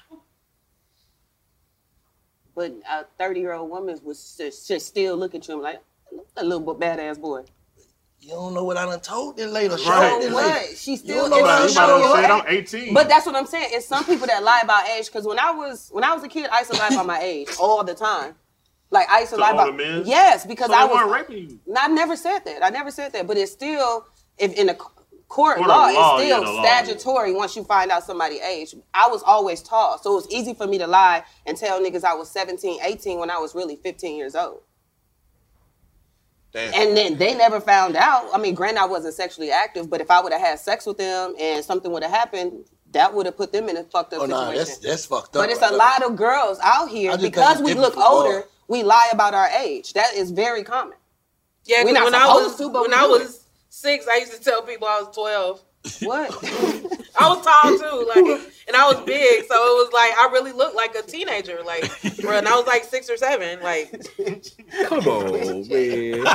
But a thirty year old woman was just, just still look at you and like a little bit badass boy. You don't know what I done told this lady or Right. showed this So what? lady. She You still don't know it's what I a done You might showed have her. said I'm eighteen. But that's what I'm saying. It's some people that lie about age. Because when I was when I was a kid, I used to lie about my age all the time. Like I used to To lie older about men? yes, because So I they was. weren't raping you. No, I never said that. I never said that. But it's still if in the court Court of law, law, it's yeah, still the law. statutory once you find out somebody's age. I was always tall, so it was easy for me to lie and tell niggas I was seventeen, eighteen when I was really fifteen years old. Damn. And then they never found out. I mean, granted, I wasn't sexually active, but if I would have had sex with them and something would have happened, that would have put them in a fucked up Oh no, situation. that's that's fucked up. But it's right a there. lot of girls out here I just because think we it's look different for older. all. We lie about our age. That is very common. Yeah, 'cause We're not when I supposed was to, but when we I do was six, I used to tell people I was twelve. What? I was tall too, like, and I was big, so it was like I really looked like a teenager, like, bro. And I was like six or seven, like. Come on, man.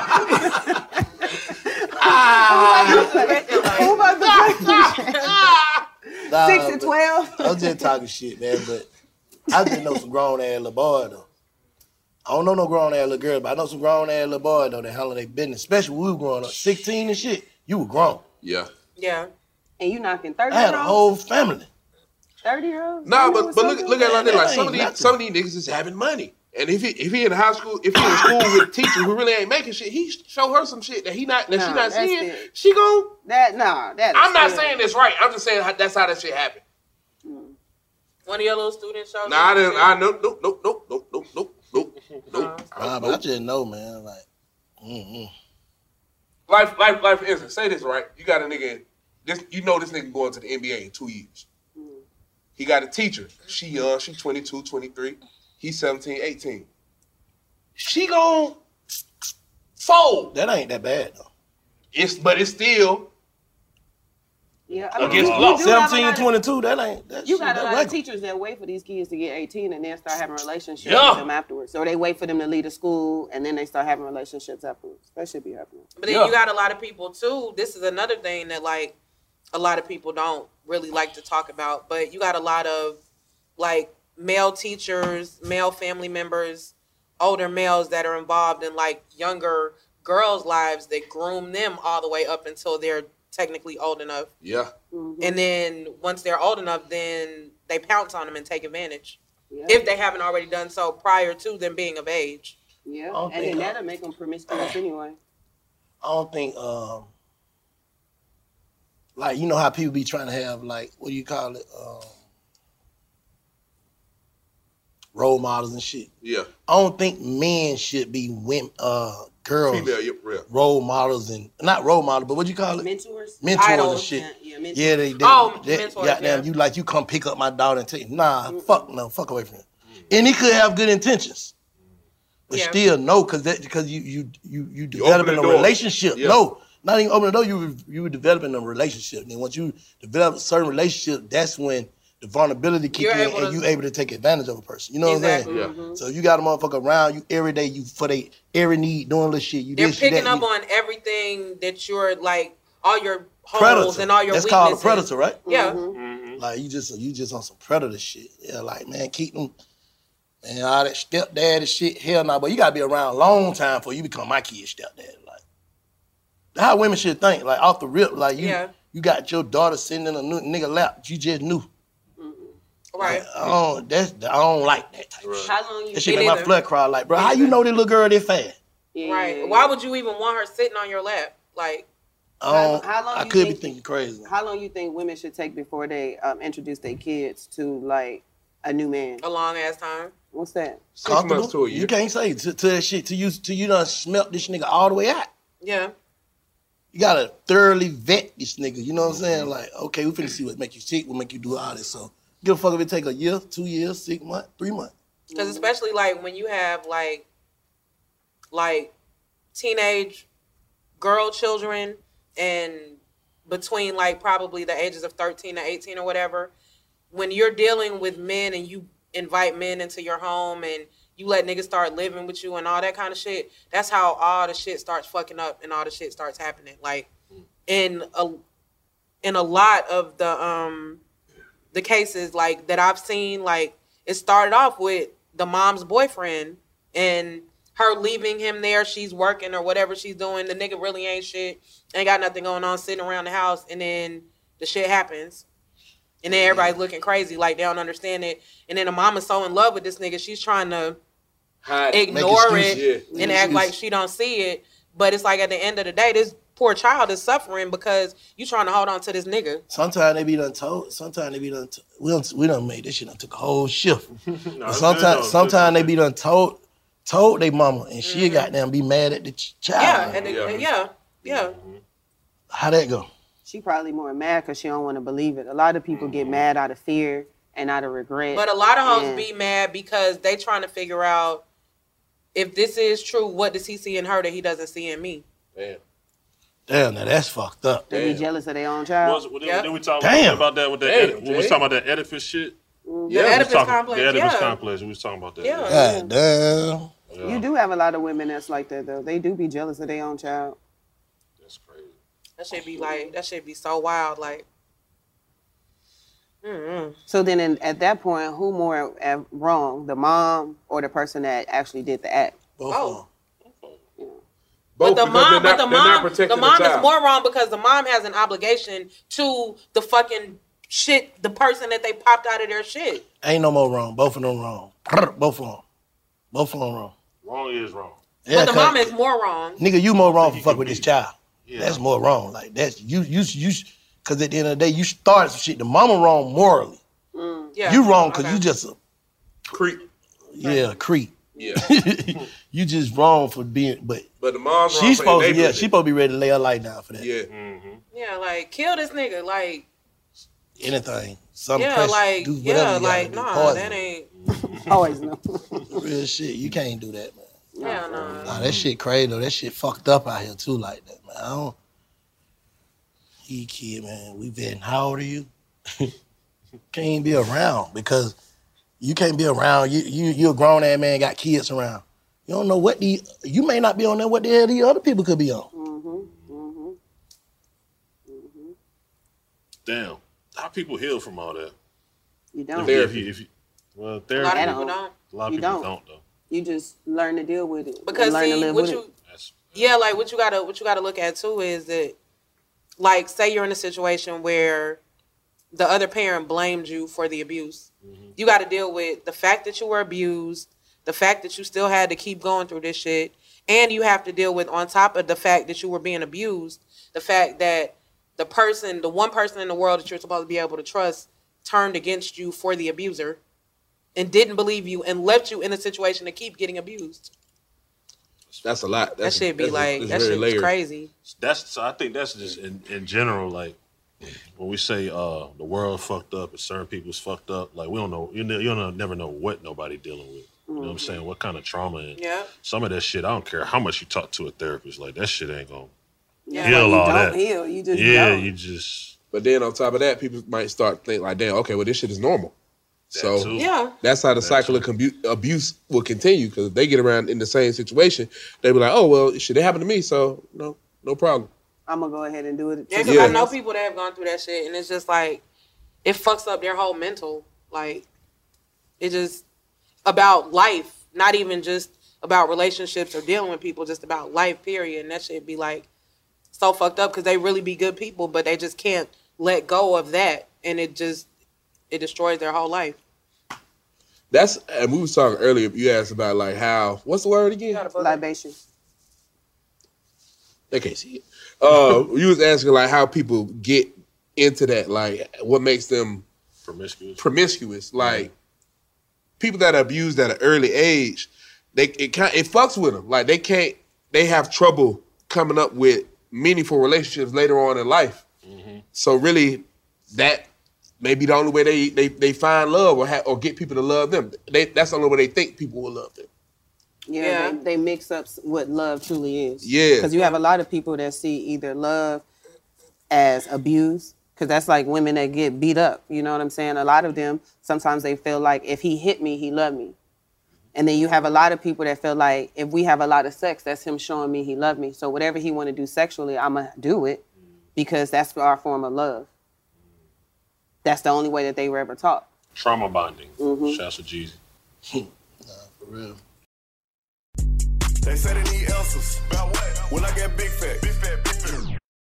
Who about to Nah, Six and but- twelve? I'm just talking shit, man. But I just know some grown ass little boy though. I don't know no grown ass little girl, but I know some grown ass little boy though that handle their business. Especially when we were growing up, sixteen and shit. You were grown. Yeah. Yeah. And you knocking thirty I had year a olds? whole family. thirty year olds? Nah, but but look look at it like that. Like That some of ain't these some of these niggas is having money. And if he if he in high school, if he in school with teachers who really ain't making shit, he show her some shit that he not that Nah, she not that's seeing. it. She gon' That nah, that. I'm not still- saying this right. I'm just saying how, that's how that shit happened. One of your little students showed Nah, I you didn't. shit? I nope nope nope nope nope nope nope nope nope. Nah, but I just know, man. Like, mm-mm. Life, life, life. For instance, say this right. You got a nigga. This, you know, this nigga going to the N B A in two years. He got a teacher. She young. She twenty-two, twenty-three. He's seventeen, eighteen. She gon' fold. That ain't that bad though. It's but it's still Yeah, I mean, against you- law. you do have a seventeen, lot of- twenty-two, that ain't that You shit, got a that lot of regular. teachers that wait for these kids to get eighteen and then start having relationships Yeah. with them afterwards. Or they wait for them to leave the school and then they start having relationships afterwards. That should be happening. But then you got a lot of people too. This is another thing that like a lot of people don't really like to talk about. But you got a lot of like male teachers, male family members, older males that are involved in like younger girls' lives that groom them all the way up until they're technically old enough. Yeah. And then once they're old enough, then they pounce on them and take advantage. If they haven't already done so prior to them being of age. Yeah, don't and think then I- that'll make them promiscuous anyway. I don't think, um, like, you know how people be trying to have, like, what do you call it? Um, role models and shit. Yeah. I don't think men should be women, uh, girls, Female, yeah, real. role models and, not role models, but what you call it? Mentors? Mentors Idols. and shit. Yeah, yeah, mentors. Yeah, they, they, Oh, they mentors, goddamn, yeah. you like, you come pick up my daughter and take, nah, fuck no, fuck away from him. And he could have good intentions. But Yeah. still, no, because that because you you you you developing the a door. relationship. Yeah. No, not even open the door. You you were developing a relationship. And then once you develop a certain relationship, that's when the vulnerability kick You're in able and to- you able to take advantage of a person. You know Exactly. what I'm saying? Yeah. So you got a motherfucker around you every day. You for they every need doing little shit. You They're this, you picking that, up you- on everything that you're like, all your holes predator. and all your That's weaknesses. called a predator, right? Yeah. Like you just you just on some predator shit. Yeah, like man, keep them and all that stepdad and shit. Hell no, but you gotta be around a long time before you become my kid's stepdad. Like that's how women should think. Like off the rip, like you Yeah. you got your daughter sitting in a new nigga lap. You just knew. Right. I don't that's I don't like that type of shit. How long you That shit Me make my neither. blood cry. Like, bro, Me how you neither. know this little girl this fast? Yeah. Right. Why would you even want her sitting on your lap? Like, I don't, How long I you could think- be thinking crazy. How long you think women should take before they um, introduce their kids to like a new man? a long ass time. What's that? Six months to a Comfortable? year. You can't say to, to that shit to you to you done smelt this nigga all the way out. Yeah. You gotta thoroughly vet this nigga. You know what I'm saying? Like, okay, we finna see what make you sick, what make you do all this. So give a fuck if it take a year, two years, six months, three months. Because especially like when you have like, like teenage girl children and between like probably the ages of thirteen to eighteen or whatever, when you're dealing with men and you invite men into your home and you let niggas start living with you and all that kind of shit, that's how all the shit starts fucking up and all the shit starts happening. Like in a in a lot of the um the cases like that I've seen, like it started off with the mom's boyfriend and her leaving him there. She's working or whatever she's doing. The nigga really ain't shit, ain't got nothing going on, sitting around the house, and then the shit happens. And then everybody's looking crazy, like they don't understand it. And then the mama's so in love with this nigga, she's trying to Hide. ignore Make it excuses. Yeah. and Make act like excuses. she don't see it. But it's like at the end of the day, this poor child is suffering because you trying to hold on to this nigga. Sometimes they be done told. Sometimes they be done. T- we don't. We done made this shit. Done took a whole shift. No, But sometimes, no, sometimes they be done told, told they mama, and she Mm-hmm. goddamn be mad at the ch- child. Yeah, and the, yeah, yeah, yeah. How that go? She probably more mad because she don't want to believe it. A lot of people get mad out of fear and out of regret. But a lot of hoes And- be mad because they trying to figure out if this is true, what does he see in her that he doesn't see in me? Damn. Damn, now that's fucked up. They be jealous of their own child. Was, well, then, Yep. then we talk Damn. about that with that. Damn, Edi- we was Jay. talking about that edifice shit. The We was Oedipus talking- complex, The Oedipus yeah. complex. We was talking about that. Yeah. God damn. Yeah. You do have a lot of women that's like that though. They do be jealous of their own child. That's crazy. That should be like, that should be so wild. Like, mm-mm. So then, in, at that point, who more uh, wrong, the mom or the person that actually did the act? Both Oh. of them. But the because mom, they're but the not- they're not mom, protecting the mom is child. more wrong because the mom has an obligation to the fucking shit, the person that they popped out of their shit. Ain't no more wrong. Both of them wrong. Both of them. Both of them wrong. Wrong is wrong. Yeah, But the 'cause- mom is more wrong. Nigga, you more wrong for fuck with this child. Yeah. That's more wrong. Like that's you you you because at the end of the day you started some shit. The mama wrong morally. Yeah. You wrong because Okay. you just a Creep. yeah a creep. Yeah. You just wrong for being, but But the mom's wrong she's for supposed to, enabling yeah, it. she's supposed to be ready to lay her life down for that. Yeah. Yeah, like kill this nigga. Like Anything. Some yeah, press, like do whatever yeah, you like gotta do. nah, Poison that it. ain't. Always no. Real shit. You can't do that, man. Yeah, no. Nah, that shit crazy though. That shit fucked up out here too, like that, man. I don't. He kid, man. We been. How old are you? Can't even be around because you can't be around. You you you a grown ass man, got kids around. You don't know what the. You may not be on there. What the hell the other people could be on? Mm-hmm. Mm-hmm. Mm-hmm. Damn. How people heal from all that? You don't. If you, if you, well, A therapy. lot of people don't. A lot of You people don't. don't, though. You just learn to deal with it. Because and learn see, to live what with you, it. yeah, like what you gotta, what you gotta look at too is that, like, say you're in a situation where the other parent blamed you for the abuse. Mm-hmm. You got to deal with the fact that you were abused, the fact that you still had to keep going through this shit, and you have to deal with, on top of the fact that you were being abused, the fact that the person, the one person in the world that you're supposed to be able to trust, turned against you for the abuser and didn't believe you and left you in a situation to keep getting abused. That's a lot. That's, that should be that's, like, that's that very shit's layered. crazy. That's so I think that's just in, in general, like when we say uh the world fucked up and certain people's fucked up, like we don't know, you know, you don't never know what nobody dealing with. You know what I'm saying? What kind of trauma and Yeah. some of that shit, I don't care how much you talk to a therapist, like that shit ain't gonna Yeah, heal like you all don't that. heal, you just yeah, don't. you just But then on top of that, people might start thinking like, damn, okay, well this shit is normal. So too. Yeah. that's how the cycle of combu- abuse will continue because if they get around in the same situation, they be like, oh well, shit, it happened to me, so no, no problem. I'm gonna go ahead and do it. Yeah, because Yeah. I know people that have gone through that shit, and it's just like, it fucks up their whole mental. Like, it just, about life, not even just about relationships or dealing with people, just about life, period. And that shit be like, so fucked up because they really be good people, but they just can't let go of that. And it just, it destroys their whole life. That's and we was talking earlier. You asked about like how what's the word again? Libation. They can't see it. Uh, you was asking like how people get into that, like what makes them promiscuous. Promiscuous, like people that are abused at an early age, they it kind it fucks with them. Like they can't, they have trouble coming up with meaningful relationships later on in life. Mm-hmm. So really, that may be the only way they they, they find love or ha- or get people to love them. They, that's the only way they think people will love them. Yeah, Yeah. They, they mix up what love truly is. Yeah. Because you have a lot of people that see either love as abuse, because that's like women that get beat up. You know what I'm saying? A lot of them, sometimes they feel like if he hit me, he loved me. And then you have a lot of people that feel like if we have a lot of sex, that's him showing me he loved me. So whatever he want to do sexually, I'm going to do it because that's our form of love. That's the only way that they were ever taught. Trauma bonding. Mhm. Shouts to Jeezy. For real. They say they need answers. About what? Well, I got big fat. Big fat, big fat.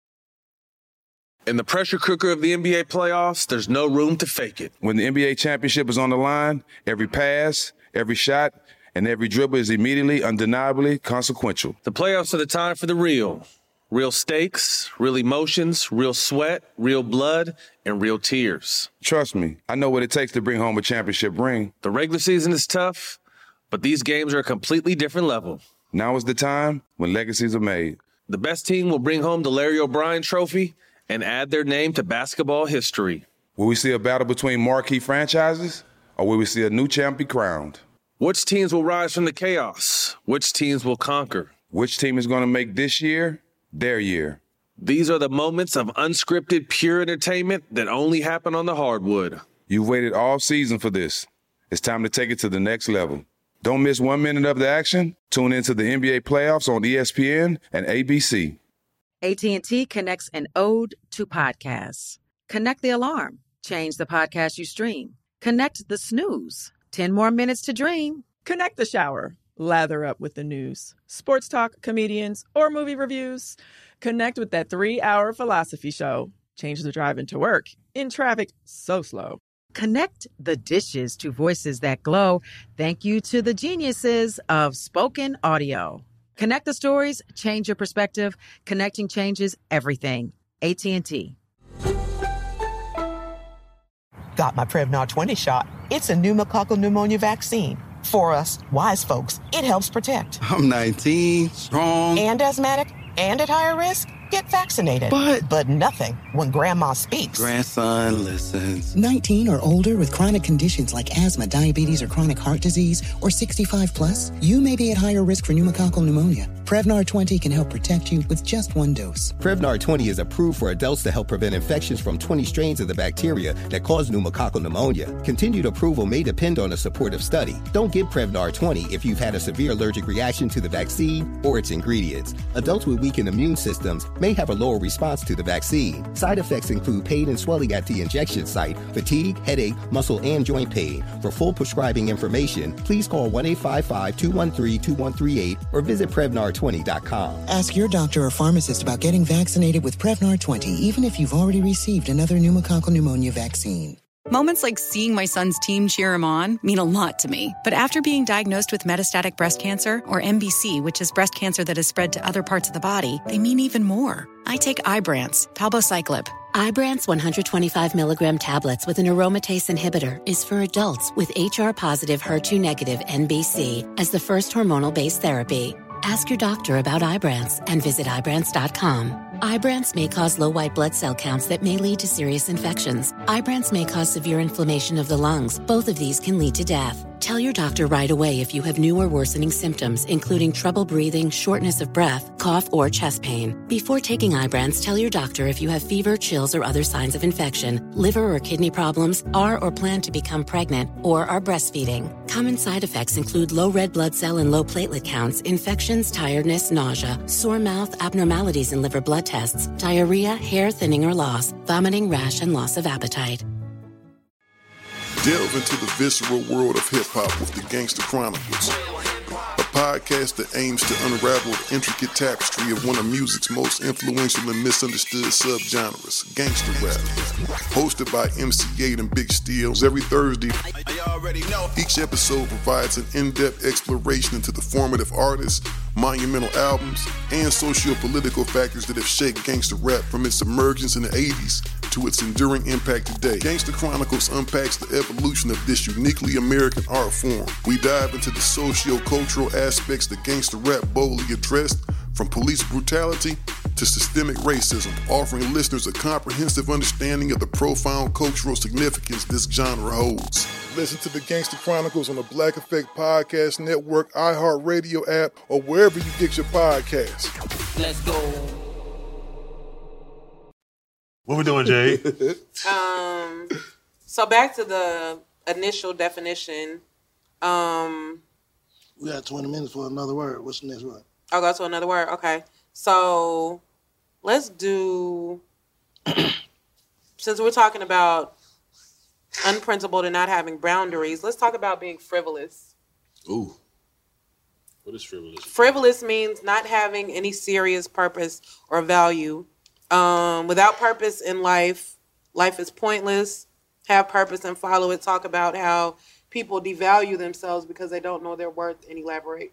In the pressure cooker of the N B A playoffs, there's no room to fake it. When the N B A championship is on the line, every pass, every shot, and every dribble is immediately, undeniably consequential. The playoffs are the time for the real. Real stakes, real emotions, real sweat, real blood, and real tears. Trust me, I know what it takes to bring home a championship ring. The regular season is tough, but these games are a completely different level. Now is the time when legacies are made. The best team will bring home the Larry O'Brien Trophy and add their name to basketball history. Will we see a battle between marquee franchises, or will we see a new champ be crowned? Which teams will rise from the chaos? Which teams will conquer? Which team is going to make this year their year? These are the moments of unscripted, pure entertainment that only happen on the hardwood. You've waited all season for this. It's time to take it to the next level. Don't miss one minute of the action. Tune into the N B A playoffs on E S P N and A B C. A T and T connects an ode to podcasts. Connect the alarm. Change the podcast you stream. Connect the snooze. ten more minutes to dream. Connect the shower. Lather up with the news, sports talk, comedians, or movie reviews. Connect with that three-hour philosophy show. Change the drive into work in traffic so slow. Connect the dishes to voices that glow. Thank you to the geniuses of spoken audio. Connect the stories, change your perspective. Connecting changes everything. A T and T. Got my Prevnar twenty shot. It's a pneumococcal pneumonia vaccine. For us, wise folks, it helps protect. I'm nineteen, strong. And asthmatic and at higher risk? Get vaccinated. But... But nothing when grandma speaks. Grandson listens. nineteen or older with chronic conditions like asthma, diabetes, or chronic heart disease, or sixty-five plus, you may be at higher risk for pneumococcal pneumonia. Prevnar twenty can help protect you with just one dose. Prevnar twenty is approved for adults to help prevent infections from twenty strains of the bacteria that cause pneumococcal pneumonia. Continued approval may depend on a supportive study. Don't give Prevnar twenty if you've had a severe allergic reaction to the vaccine or its ingredients. Adults with weakened immune systems may have a lower response to the vaccine. Side effects include pain and swelling at the injection site, fatigue, headache, muscle, and joint pain. For full prescribing information, please call one eight five five, two one three, two one three eight or visit Prevnar twenty dot com. Ask your doctor or pharmacist about getting vaccinated with Prevnar twenty, even if you've already received another pneumococcal pneumonia vaccine. Moments like seeing my son's team cheer him on mean a lot to me. But after being diagnosed with metastatic breast cancer, or M B C, which is breast cancer that has spread to other parts of the body, they mean even more. I take Ibrance, palbociclib. Ibrance one hundred twenty-five milligram tablets with an aromatase inhibitor is for adults with H R-positive, H E R two negative N B C as the first hormonal-based therapy. Ask your doctor about Ibrance and visit Ibrance dot com. Ibrance may cause low white blood cell counts that may lead to serious infections. Ibrance may cause severe inflammation of the lungs. Both of these can lead to death. Tell your doctor right away if you have new or worsening symptoms, including trouble breathing, shortness of breath, cough, or chest pain. Before taking Ibrance, tell your doctor if you have fever, chills, or other signs of infection, liver or kidney problems, are or plan to become pregnant, or are breastfeeding. Common side effects include low red blood cell and low platelet counts, infections, tiredness, nausea, sore mouth, abnormalities in liver blood tests, diarrhea, hair thinning or loss, vomiting, rash, and loss of appetite. Delve into the visceral world of hip-hop with the Gangsta Chronicles, a podcast that aims to unravel the intricate tapestry of one of music's most influential and misunderstood subgenres, gangsta rap. Hosted by M C eight and Big Steels every Thursday, each episode provides an in-depth exploration into the formative artists, monumental albums, and socio-political factors that have shaped gangsta rap from its emergence in the eighties to its enduring impact today. Gangsta Chronicles unpacks the evolution of this uniquely American art form. We dive into the socio-cultural aspects that gangsta rap boldly addressed, from police brutality to systemic racism, offering listeners a comprehensive understanding of the profound cultural significance this genre holds. Listen to the Gangsta Chronicles on the Black Effect Podcast Network, iHeartRadio app, or wherever you get your podcasts. Let's go. What we doing, Jay? um, so back to the initial definition. Um, we got twenty minutes for another word. What's the next word? I'll go to another word. Okay. So let's do, since we're talking about unprincipled and not having boundaries, let's talk about being frivolous. Ooh. What is frivolous? Frivolous means not having any serious purpose or value. Um, without purpose in life, life is pointless. Have purpose and follow it. Talk about how people devalue themselves because they don't know their worth, and elaborate.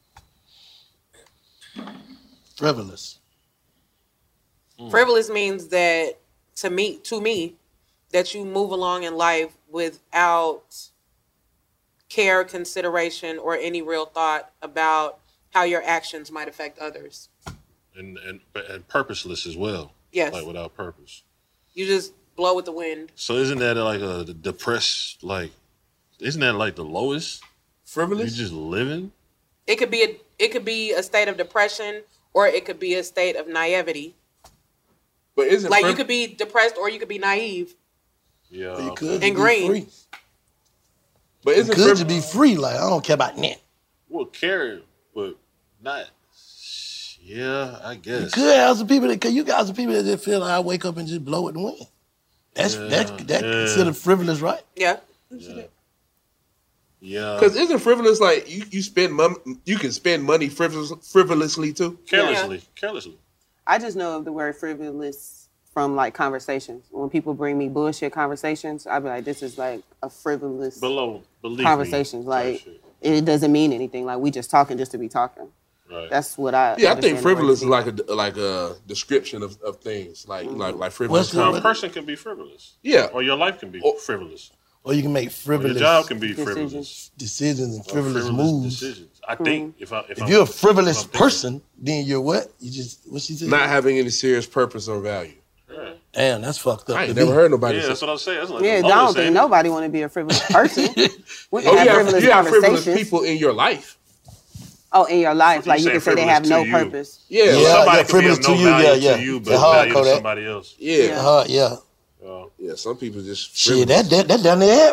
Frivolous. Mm. Frivolous means that, to me, to me, that you move along in life without care, consideration, or any real thought about how your actions might affect others. And and and purposeless as well. Yes. Like without purpose. You just blow with the wind. So isn't that like a depressed, like, isn't that like the lowest? Frivolous? You just living? It could be a it could be a state of depression, or it could be a state of naivety. But isn't like friv- you could be depressed or you could be naive. Yeah. You could and be green. Free. But isn't it good friv- to be free? Like, I don't care about that. Well, care, but not. Yeah, I guess. You could have some people that, cause you got some people that just feel like I wake up and just blow it and win. That's Yeah, that's that yeah. considered frivolous, right? Yeah. Yeah. Yeah. Because isn't frivolous like you, you spend money, you can spend money frivol- frivolously too? Carelessly. Carelessly. I just know of the word frivolous from like conversations. When people bring me bullshit conversations, I be like, this is like a frivolous Below, believe conversations. me, Like it doesn't mean anything. Like we just talking just to be talking. Right. That's what I. Yeah, I think understand the frivolous is word like a like a description of, of things like like like frivolous. Well, a person can be frivolous. Yeah. Or your life can be frivolous. Or you can make frivolous. Your job can be frivolous. Decisions and Or frivolous, frivolous moves. decisions. I think if I if, If I'm, you're a frivolous if I'm person, then you're what? You just what she said? Not having any serious purpose or value. Damn, that's fucked up. I ain't to never me. heard nobody Yeah, say that's what I'm saying. That's like Yeah, I Lola don't saying. think nobody want to be a frivolous person. We can Oh, have you have, frivolous you have frivolous conversations. people in your life. Oh, in your life, So like you you can say saying they have no frivolous to you. purpose. Yeah, Yeah, somebody yeah, can be of frivolous no to you, value yeah, to yeah. you, but It's hard, value to Kodak. somebody else. Yeah. Yeah, uh, yeah. Oh. Yeah, some people just Shit, that that that down there.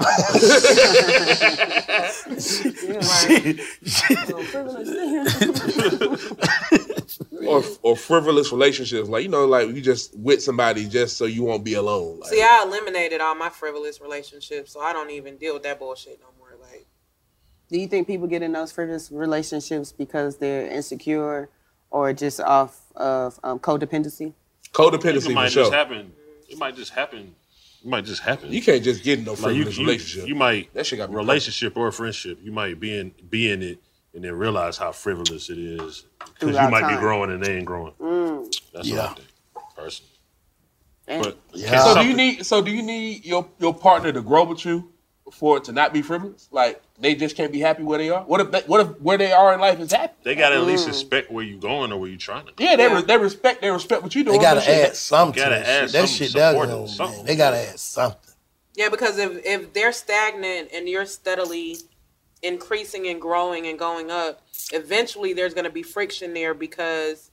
or or frivolous relationships, like you know, like you just with somebody just so you won't be alone. Like, See, I eliminated all my frivolous relationships, so I don't even deal with that bullshit no more. Like, Do you think people get in those frivolous relationships because they're insecure or just off of um, codependency? codependency It might for sure. just happen. It might just happen. It might just happen. You can't just get in no Like, frivolous you, relationship. You, you might That shit got me relationship or friendship. You might be in be in it and then realize how frivolous it is because you Throughout might time. be growing and they ain't growing. Mm. That's Yeah. what I think, personally. And- But Yeah. can So do something- you need? So do you need your your partner to grow with you for it to not be frivolous? Like they just can't be happy where they are. What if they, what if where they are in life is happy? They gotta at Mm. least respect where you going or where you trying to go. Yeah, they Yeah. re- they respect they respect what you doing. They gotta That shit- add something Gotta to that add shit. That something shit does supporting, go, something. man. They gotta add something. yeah, because if if they're stagnant and you're steadily increasing and growing and going up, eventually there's gonna be friction there because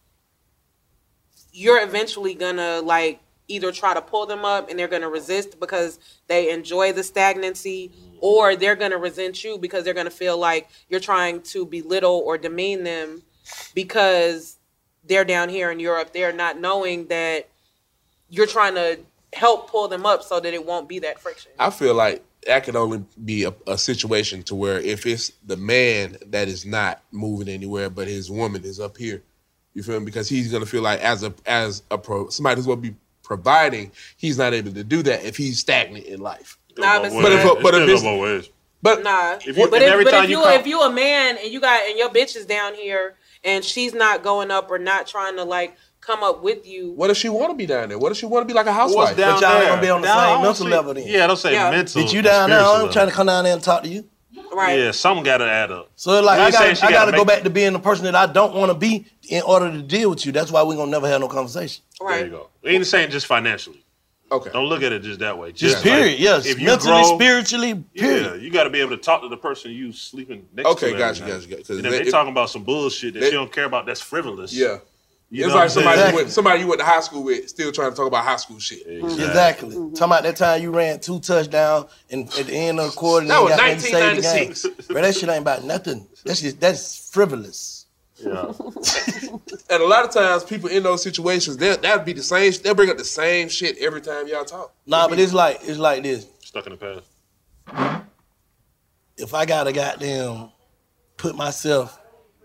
you're eventually gonna like either try to pull them up and they're gonna resist because they enjoy the stagnancy, or they're gonna resent you because they're gonna feel like you're trying to belittle or demean them because they're down here and you're up there, not knowing that you're trying to help pull them up so that it won't be that friction. I feel like that could only be a, a situation to where if it's the man that is not moving anywhere, but his woman is up here, you feel me? Because he's gonna feel like as a as a pro, somebody who's gonna be providing, he's not able to do that if he's stagnant in life. Nah, Go but, both but if- ways. but It's if still it's- go both ways. But nah. If you- but if if, every but time if you you come- if you a man and you got and your bitch is down here and she's not going up or not trying to like come up with you. What if she want to be down there? What if she want to be like a housewife? What's down But y'all ain't there? gonna be on the Down- I same don't mental say- level then. Yeah, I don't say Yeah. mental. Bitch, you down there, spiritual I'm level. trying to come down there and talk to you. Right. Yeah, something got to add up. So like You I ain't saying gotta, she I gotta gotta go make- back to being the person that I don't want to be in order to deal with you. That's why we're gonna never have no conversation. There Right. you go. We ain't saying just financially. Okay. Don't look at it just that way. Just like, period, yes. If you Mentally, grow, spiritually, period. yeah, you got to be able to talk to the person you sleeping next Okay, to. every gotcha, night. gotcha, gotcha. 'Cause And if they- they, talking about some bullshit that they- you don't care about, that's frivolous. Yeah. You it's know like what I'm somebody saying? you went, somebody you went to high school with still trying to talk about high school shit. Exactly. Exactly. Talking about that time you ran two touchdowns and at the end of the quarter, and That then was got maybe saved the game. nineteen ninety-six. Bro, that shit ain't about nothing. That's just that's frivolous. Yeah. And a lot of times, people in those situations, they'll that'd be the same. They'll bring up the same shit every time y'all talk. Nah, but it's like it's like this. Stuck in the past. If I gotta goddamn put myself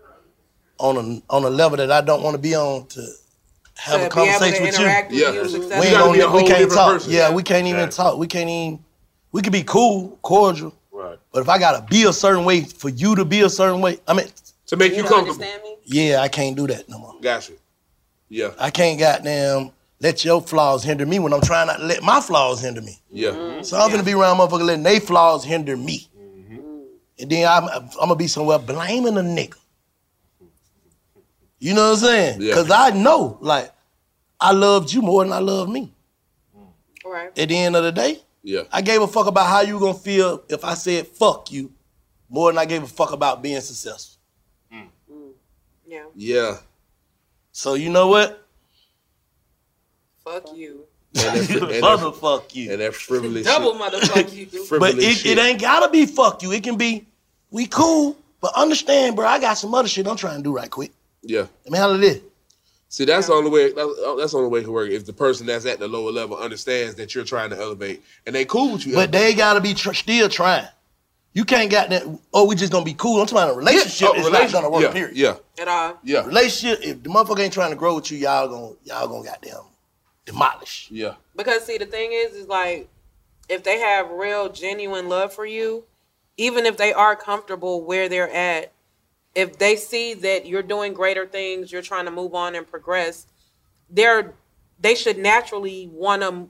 on a on a level that I don't want to be on to have To a be able to conversation with you, interact with Yeah. you You we successfully. ain't gotta be a gonna, we whole can't different talk. person. Yeah, we can't even Exactly. talk. We can't even. We could be cool, cordial, Right. but if I gotta be a certain way for you to be a certain way, I mean, To make you, You don't comfortable. understand me? yeah, I can't do that no more. Gotcha. Yeah. I can't goddamn let your flaws hinder me when I'm trying not to let my flaws hinder me. Yeah. So I'm gonna be around motherfuckers letting they flaws hinder me. And then I'm, I'm gonna be somewhere blaming a nigga. You know what I'm saying? Yeah. Cause I know, like, I loved you more than I love me. Right. At the end of the day, Yeah. I gave a fuck about how you gonna feel if I said fuck you more than I gave a fuck about being successful. Yeah. Yeah. So you know what? Fuck you. And that, and that, Motherfuck you. and that frivolous Double shit. motherfuck you. Frivolous But it, shit. it ain't gotta be fuck you. It can be we cool, but understand, bro, I got some other shit I'm trying to do right quick. Yeah. Let me handle this. See, that's the only way. That's, that's the only way it can work if the person that's at the lower level understands that you're trying to elevate and they cool with you. But they gotta be tr- still trying. You can't got that. Oh, we just gonna be cool. I'm talking about a relationship. Yeah. Oh, It's relation- not gonna work. yeah, Period. Yeah. At all. Yeah. Relationship. If the motherfucker ain't trying to grow with you, y'all gonna y'all gonna goddamn demolish. Yeah. Because see, the thing is, is like, if they have real, genuine love for you, even if they are comfortable where they're at, if they see that you're doing greater things, you're trying to move on and progress, they're they should naturally want to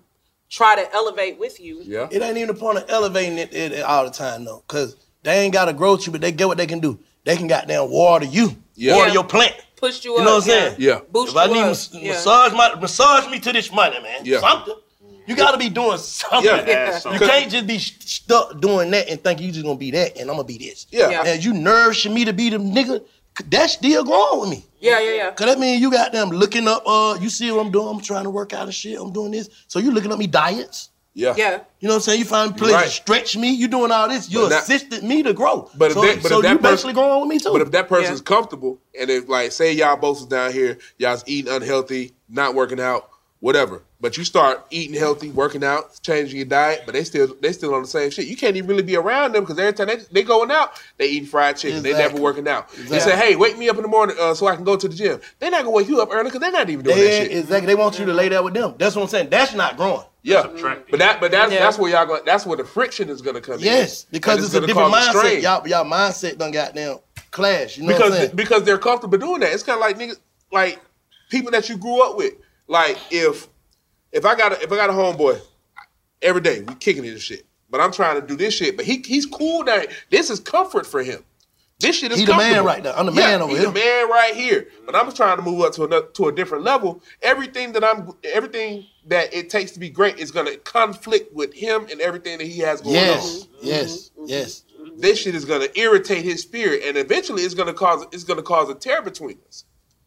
try to elevate with you. Yeah. It ain't even the point of elevating it, it, it all the time, though. Because they ain't got to grow you, but they get what they can do. They can goddamn water you. Yeah. Water Yeah. your plant. Push you, You up. know what I'm yeah. saying? Yeah. Boost If I you need up. mas- Yeah. massage my massage me to this money, man. Yeah. Something. You got to be doing something. Yeah. Yeah. You can't just be st- stuck doing that and think you just gonna be that and I'm gonna be this. Yeah. Yeah. And you nourishing me to be the nigga, that's still growing with me. Yeah, yeah, yeah. Cause that means you got them looking up, uh, you see what I'm doing, I'm trying to work out and shit, I'm doing this. So you looking up me diets. Yeah. Yeah. You know what I'm saying? You find places Right. to stretch me, you doing all this, you But that- assisted me to grow. But if so that- but so if that you person- basically growing with me too. But if that person's Yeah. comfortable, and if like say y'all both is down here, y'all's eating unhealthy, not working out, whatever. But you start eating healthy, working out, changing your diet, but they still they still on the same shit. You can't even really be around them because every time they, they going out, they eating fried chicken. They never Exactly. working out. You Exactly. say, hey, wake me up in the morning uh, so I can go to the gym. They're not gonna wake you up early because they're not even doing they, that shit. exactly, they want you to lay there with them. That's what I'm saying. That's not growing. Yeah, but that but that's Yeah. that's where y'all going. That's where the friction is gonna come in. Yes, because And it's, a gonna different cause mindset. strain. Y'all, y'all mindset done got down clash. You know what I'm because saying? because they're comfortable doing that. It's kind of like niggas, like people that you grew up with. Like if if I got a, if I got a homeboy, every day we kicking it and shit, but I'm trying to do this shit. But he he's cool now. This is comfort for him. This shit is He the man comfortable. right there. I'm the Yeah, man over he here. the man right here. But I'm trying to move up to another to a different level. Everything that I'm everything that it takes to be great is gonna conflict with him and everything that he has going Yes, on. yes, yes. This shit is gonna irritate his spirit, and eventually it's gonna cause it's gonna cause a tear between us.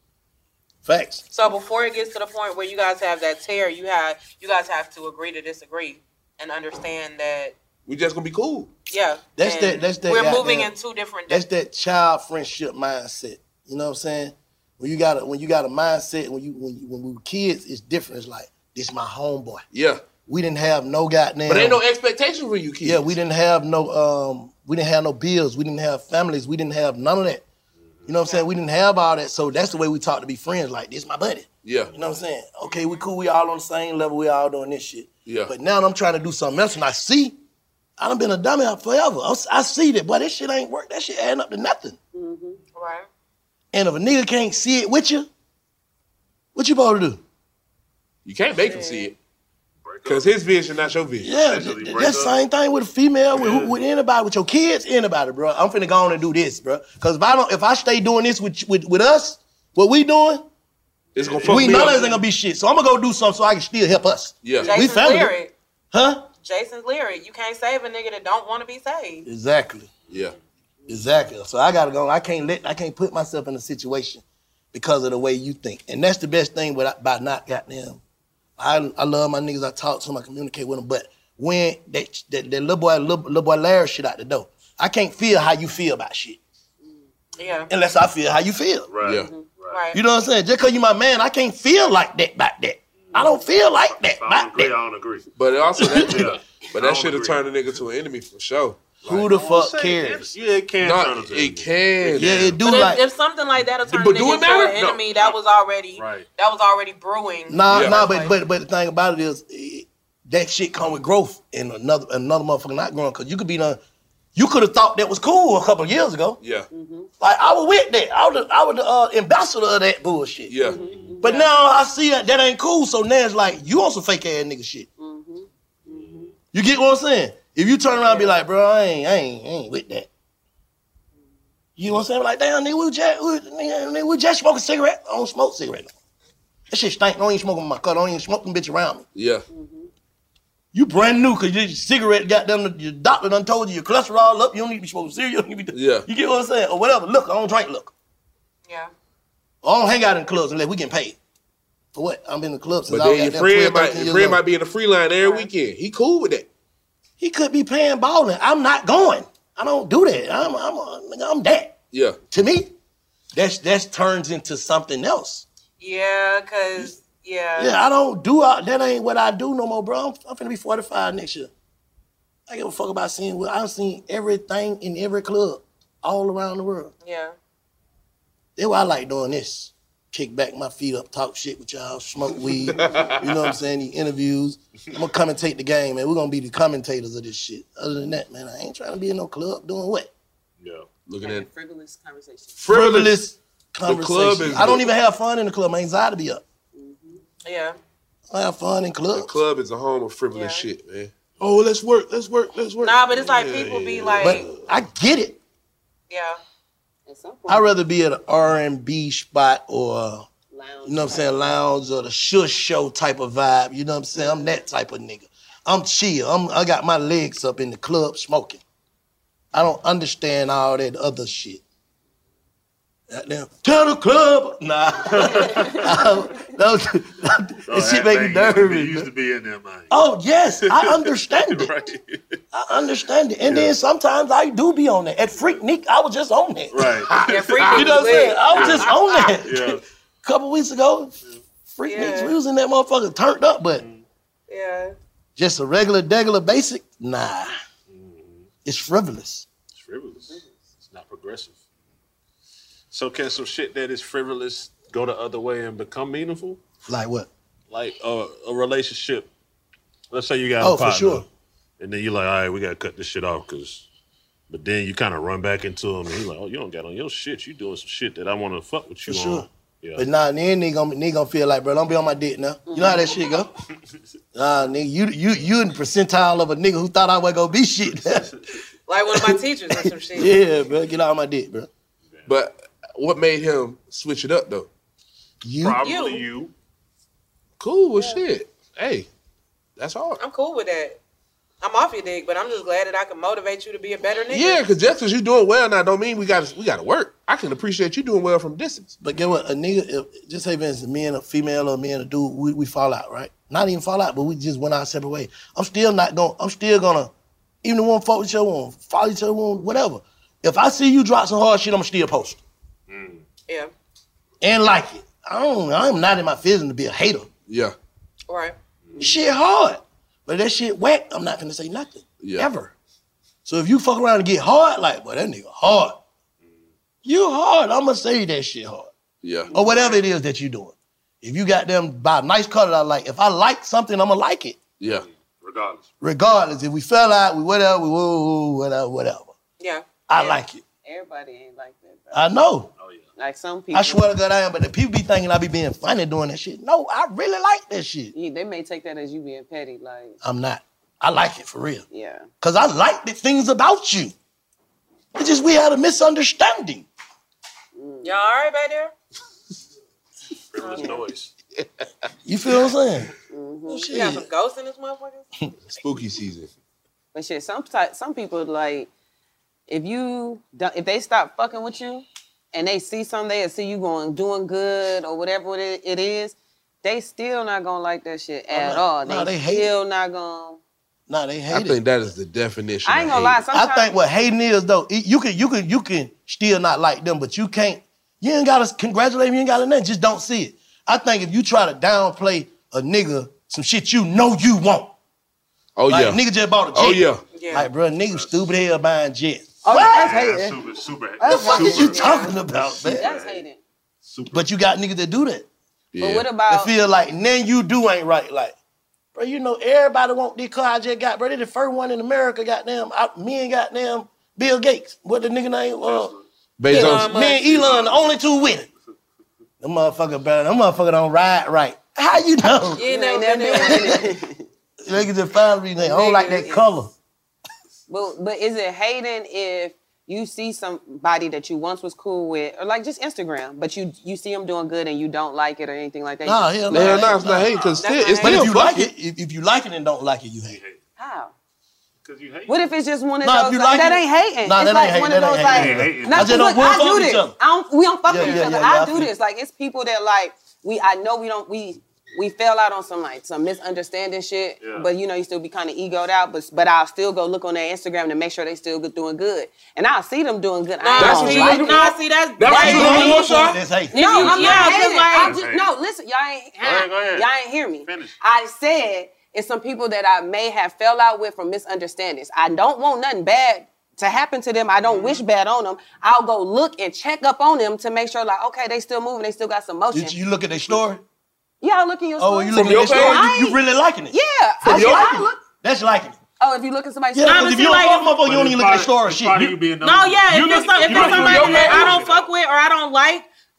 Facts. So before it gets to the point where you guys have that tear, you have you guys have to agree to disagree and understand that We just gonna be cool. yeah. That's and that. That's that. We're goddamn- moving in two different. That's that child friendship mindset. You know what I'm saying? When you got a when you got a mindset when you when you, when we were kids, it's different. It's like this my homeboy. Yeah. We didn't have no goddamn. But ain't no expectation for you kids. Yeah, we didn't have no um we didn't have no bills. We didn't have families. We didn't have none of that. You know what I'm saying? We didn't have all that. So that's the way we talk to be friends. Like this my buddy. Yeah. You know what I'm saying? Okay, we cool. We all on the same level. We all doing this shit. Yeah. But now I'm trying to do something else, and I see, I done been a dummy forever. I, I see that, boy, this shit ain't work. That shit adding up to nothing. Right. And if a nigga can't see it with you, what you supposed to do? You can't make him see it. Because his vision, not your vision. Yeah, th- th- that's the same thing with a female, with, who- with anybody, with your kids, anybody, bro. I'm finna go on and do this, bro. Because if I don't, if I stay doing this with with, with us, what we doing, it's gonna fuck we me none up. of this ain't gonna be shit. So I'm gonna go do something so I can still help us. Yeah. we Jason's family, lyric. huh? Jason's lyric. You can't save a nigga that don't want to be saved. Exactly. Yeah. Exactly. So I gotta go. I can't let. I can't put myself in a situation because of the way you think. And that's the best thing about, about not goddamn. I I love my niggas. I talk to them. I communicate with them. But when that that, that little boy little, little boy Larry shit out the door, I can't feel how you feel about shit Yeah. unless I feel how you feel. Right. Yeah. Right. You know what I'm saying? Just because you my man, I can't feel like that about that. I don't feel like that I about don't agree. I that. don't agree. But it also that, Yeah. but I that don't should have agree. turned a nigga to an enemy for sure. Who the fuck Say cares? it. Yeah, it can No, turn into it can. Yeah, it do But like. if, if something like that will turn But a do nigga it matter? into an enemy, that was already Right. that was already brewing. Nah, Yeah. nah, but but but the thing about it is eh, that shit come with growth and another another motherfucker not growing because you could be done. You could have thought that was cool a couple of years ago. Yeah. Like I was with that. I was the, I was the uh, ambassador of that bullshit. Yeah. But now I see that that ain't cool. So now it's like you on some fake ass nigga shit. You get what I'm saying? If you turn around and be like, bro, I ain't, I ain't, I ain't with that. You know what I'm saying? Like, damn, nigga, we just, we, nigga, nigga, we just smoking cigarette. I don't smoke cigarette. That shit stink. I don't even smoke in my car. I don't even smoke them bitch around me. Yeah. You brand new because your cigarette got them, your doctor done told you your cholesterol up. You don't need to be smoking cigarette. You, don't need to be, Yeah. you get what I'm saying? Or whatever. Look, I don't drink look. Yeah. I don't hang out in clubs unless we getting paid. For what? I'm in the club since But I was then your goddamn friend twelve, might thirteen your years friend old. might be in the free line every weekend. He cool with that. He could be paying balling. I'm not going. I don't do that. I'm I'm a, nigga, I'm that. Yeah. To me, that's that's turns into something else. Yeah, cause yeah. Yeah, I don't do uh, that. Ain't what I do no more, bro. I'm, I'm finna be forty-five next year. I give a fuck about seeing. Well, I've seen everything in every club all around the world. Yeah. That's why I like doing this. Kick back my feet up, talk shit with y'all, smoke weed. You know what I'm saying? The interviews. I'm gonna commentate the game, man. We're gonna be the commentators of this shit. Other than that, man, I ain't trying to be in no club doing what? Yeah. Looking at frivolous conversation. Frivolous The club conversation. is I don't the- even have fun in the club. My anxiety be up. Yeah. I have fun in clubs. The club is a home of frivolous shit, man. Oh, let's work, let's work, let's work. Nah, but it's like Yeah, people yeah, be yeah. like, But I get it. yeah. I'd rather be at an R and B spot or, you know what I'm saying, lounge or the shush show type of vibe. You know what I'm saying? I'm that type of nigga. I'm chill. I'm, I got my legs up in the club smoking. I don't understand all that other shit. Goddamn, tell the club. Nah. no, no, that shit make me nervous. You used to be in there, man. Oh, yes, I understand it. I understand it. And then sometimes I do be on that. At Freaknik, I was just on that. Right. Yeah, Freaknik You know what I'm was saying? lit. I was just on that. Yeah. A couple weeks ago, Freaknik, we was in that motherfucker turned up, but Yeah. just a regular, degular basic, nah. It's frivolous. It's frivolous. It's not progressive. So can some shit that is frivolous go the other way and become meaningful? Like what? Like uh, a relationship. Let's say you got Oh, a for partner, sure. and then you're like, all right, we got to cut this shit off because, but then you kind of run back into him, and he's like, oh, you don't got on your shit. You doing some shit that I want to fuck with you For on. sure. Yeah. But nah, then nigga gonna, nigga gonna feel like, bro, don't be on my dick now. You know how that shit go? Nah, nigga, you you you in the percentile of a nigga who thought I was gonna be shit. Like one of my teachers or some shit. Yeah, bro, get out of my dick, bro. But what made him switch it up though? You? Probably You. you. Cool with shit. Hey, that's hard. I'm cool with that. I'm off your dick, but I'm just glad that I can motivate you to be a better nigga. Yeah, because just because you're doing well now don't mean we got we got to work. I can appreciate you doing well from distance. But get what? A nigga, if, just say, for instance, me and a female or me and a dude, we, we fall out, right? Not even fall out, but we just went our separate ways. I'm still not going, I'm still gonna, even the one fuck with each other, one, follow each other, one, whatever. If I see you drop some hard shit, I'm still post. Yeah. And like it. I don't, I'm not in my feelings to be a hater. Yeah. Right. Shit hard. But that shit whack, I'm not gonna say nothing. Yeah. Ever. So if you fuck around and get hard, like, boy, that nigga hard. You hard, I'ma say that shit hard. Yeah. Or whatever it is that you doing. If you got them buy a nice color that I like, if I like something, I'ma like it. Yeah. Regardless. Regardless. If we fell out, we whatever, we woo, woo, whatever, whatever. Yeah. I like it. Everybody ain't like that, bro. I know. Like some people. I swear to God I am, but the people be thinking I be being funny doing that shit. No, I really like that shit. Yeah, they may take that as you being petty, like. I'm not. I like it for real. Yeah. Cause I like the things about you. It's just we had a misunderstanding. Y'all all right back there? Frivolous noise. You feel what I'm saying? Mm-hmm. You got some ghosts in this motherfucker? Spooky season. But shit, some ty- some people like, if you don't, if they stop fucking with you, and they see something, they see you going doing good or whatever it it is, they still not gonna like that shit at nah, all. nah, they, they hate still not gonna. Nah, they hate I it. think that is the definition. I ain't of gonna lie. hate. Sometimes I think what hating is though, it- you can you can you can still not like them, but you can't. You ain't gotta congratulate them. You ain't gotta nothing. Just don't see it. I think if you try to downplay a nigga some shit you know you want. Oh like, yeah. Nigga just bought a jet. Oh yeah. Yeah. Like bro, nigga stupid hell buying jets. Oh, that's hating. Yeah, super, super. What the fuck is you super- talking about, man? That's hating. Super. But you got niggas that do that. Yeah. But what They about? feel like then you do ain't right. Like, bro, you know everybody want this car I just got, bro. They the first one in America. Goddamn, I, me and goddamn Bill Gates. What the nigga name? Uh, Bezos. me and Elon, the only two winning. Them motherfucker, bro. Them motherfucker don't ride right. How you know? You ain't never ain't been never there. Niggas just find me. I don't like that color. But but is it hating if you see somebody that you once was cool with, or like just Instagram, but you you see them doing good and you don't like it or anything like that? Nah, hell no. Hell no, it's not hate because That's still, not it's But still if you like fucking. it, if, if you like it and don't like it, you hate it. How? Because you hate. What if it's just one of Nah, if those you like, like that it- ain't hating? Nah, it's that like ain't one hating, of that those ain't like, hating. nah, I just don't look, wanna I fuck do with this. each other. I don't, we don't fuck Yeah, with each yeah, other. yeah, yeah, I I do feel this. Like it's people that like we. I know we don't. We we fell out on some like some misunderstanding shit. Yeah. But you know you still be kind of egoed out. But but I'll still go look on their Instagram to make sure they still good, doing good. And I'll see them doing good. I Nah, ain't That's gonna what you like looking it. Nah, see, that's That's what you that's- looking for, Sean? That's hate. No, you- I'm yeah, not 'cause hating. like- I just, no, listen, y'all ain't, Go ahead, go ahead. y'all ain't hear me. Finish. I said it's some people that I may have fell out with from misunderstandings. I don't want nothing bad to happen to them. I don't wish bad on them. I'll go look and check up on them to make sure, like, okay, they still moving, they still got some motion. Did you look at their story? Yeah, I'll look in your Oh, story. you look at your their story? page? You, you really liking it? Yeah. That's I, I liking look. it. That's liking it. Oh, if you look at somebody's Yeah, Nah, because but if see, you don't like, fuck motherfucker, you don't But even it's look at part- the story it's shit. part of You- you being No, yeah, You if look- it's, some, if you it's look at somebody your that I page. don't fuck with or I don't like,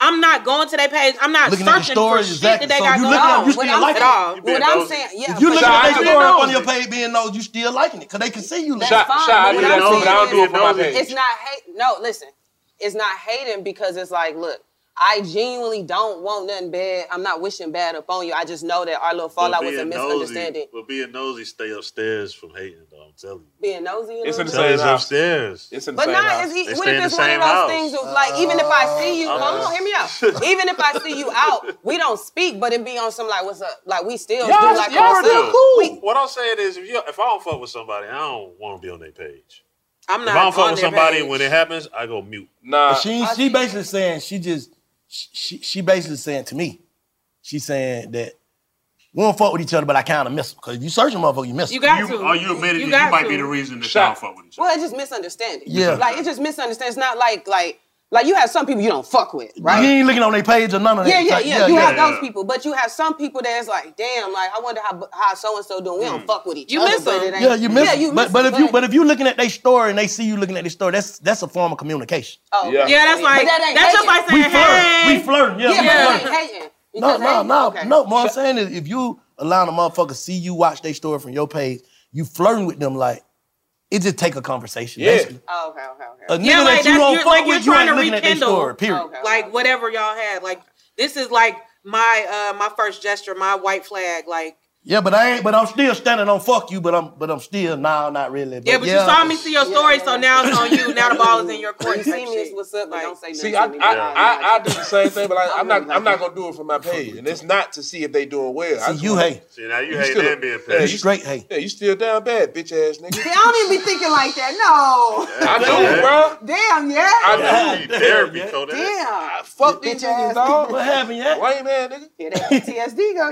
I'm not going to their page. I'm not Looking at the searching stories, for exactly. shit that they So got you going looking at- on. you still What I'm- liking at all. it? What I'm saying, yeah. If you but looking y'all at their do story up nosy. on your page being nosy, you still liking it because they can see you. That's liking it. fine. Shot- but shot, I what do I'm that too, saying but I don't do it is- for my page. It's not hate. No, listen. It's not hating because it's like, look, I genuinely don't want nothing bad. I'm not wishing bad upon you. I just know that our little fallout was a misunderstanding. But being nosy, stay upstairs from hating, though. I'm telling you. Being nosy, you It's know? in the same house. Upstairs. It's in the But same not house. is he, They what stay if in it's the one of same those house. things of like, even if I see you, Uh, hold on, hear me out. Even if I see you out, we don't speak, but it be on some like, what's up? Like we still do Y'all, like y'all what's still up? cool. We, What I'm saying is, if you if I don't fuck with somebody, I don't want to be on their page. I'm If not I don't fuck on with their somebody page. when it happens, I go mute. Nah, But she she basically saying she just she she basically saying to me, she's saying that we don't fuck with each other, but I kind of miss them because if you search a motherfucker, you miss them. You got to. Are you admitting You you, got might to. be the reason that Shot. y'all fuck with each other? well, it's just misunderstanding. Yeah. Like it's just misunderstanding. It's not like like like you have some people you don't fuck with, right? You ain't looking on their page or none of that. Yeah, yeah, Like, yeah. You have yeah. those people, but you have some people that's like, damn, like I wonder how how so and so doing. We don't fuck with each You other. miss but them. it ain't- Yeah, you miss. Yeah, them. you but miss but them, if you but if you looking at their story and they see you looking at their story, that's that's a form of communication. oh, Yeah. Yeah, that's But like that ain't that's just hating. like saying, We flirt. hey. We flirting. Yeah, yeah, we but flirting. it ain't hating. No, Because no, hating- no, okay. no. What I'm saying is, if you allow a motherfucker see you watch their story from your page, you flirting with them like it just take a conversation. Yeah. Basically. Oh, okay, okay, okay. A nigga Yeah, like that you that's don't you're, fuck like you're with, you trying ain't to looking at their rekindle, story. Period. Okay. like whatever y'all had. Like this is like my uh my first gesture, my white flag. Like Yeah, but I ain't. But I'm still standing on fuck you. But I'm. But I'm still now not really. But yeah, but you saw me see your story, so now it's on you. Now the ball is in your court. You see type me, it's shit. what's up, but Like, don't say nothing See, to I, me. I, Nah, I, nah, I do the same thing, but I, I'm not really I'm not like gonna do it for my page, and it's not to see if they doing well. I See, just you wanna- hate. See, now you, You hate still- them being Yeah, petty. You straight hate. Yeah, you still down bad, bitch ass nigga. See, I don't even be thinking like that. No. I do, bro. Damn, yeah. I do. You dare me, Kodak. Damn. I fuck these Bitch ass niggas, dog. What happened yet? Lame man, nigga. Here that P T S D go,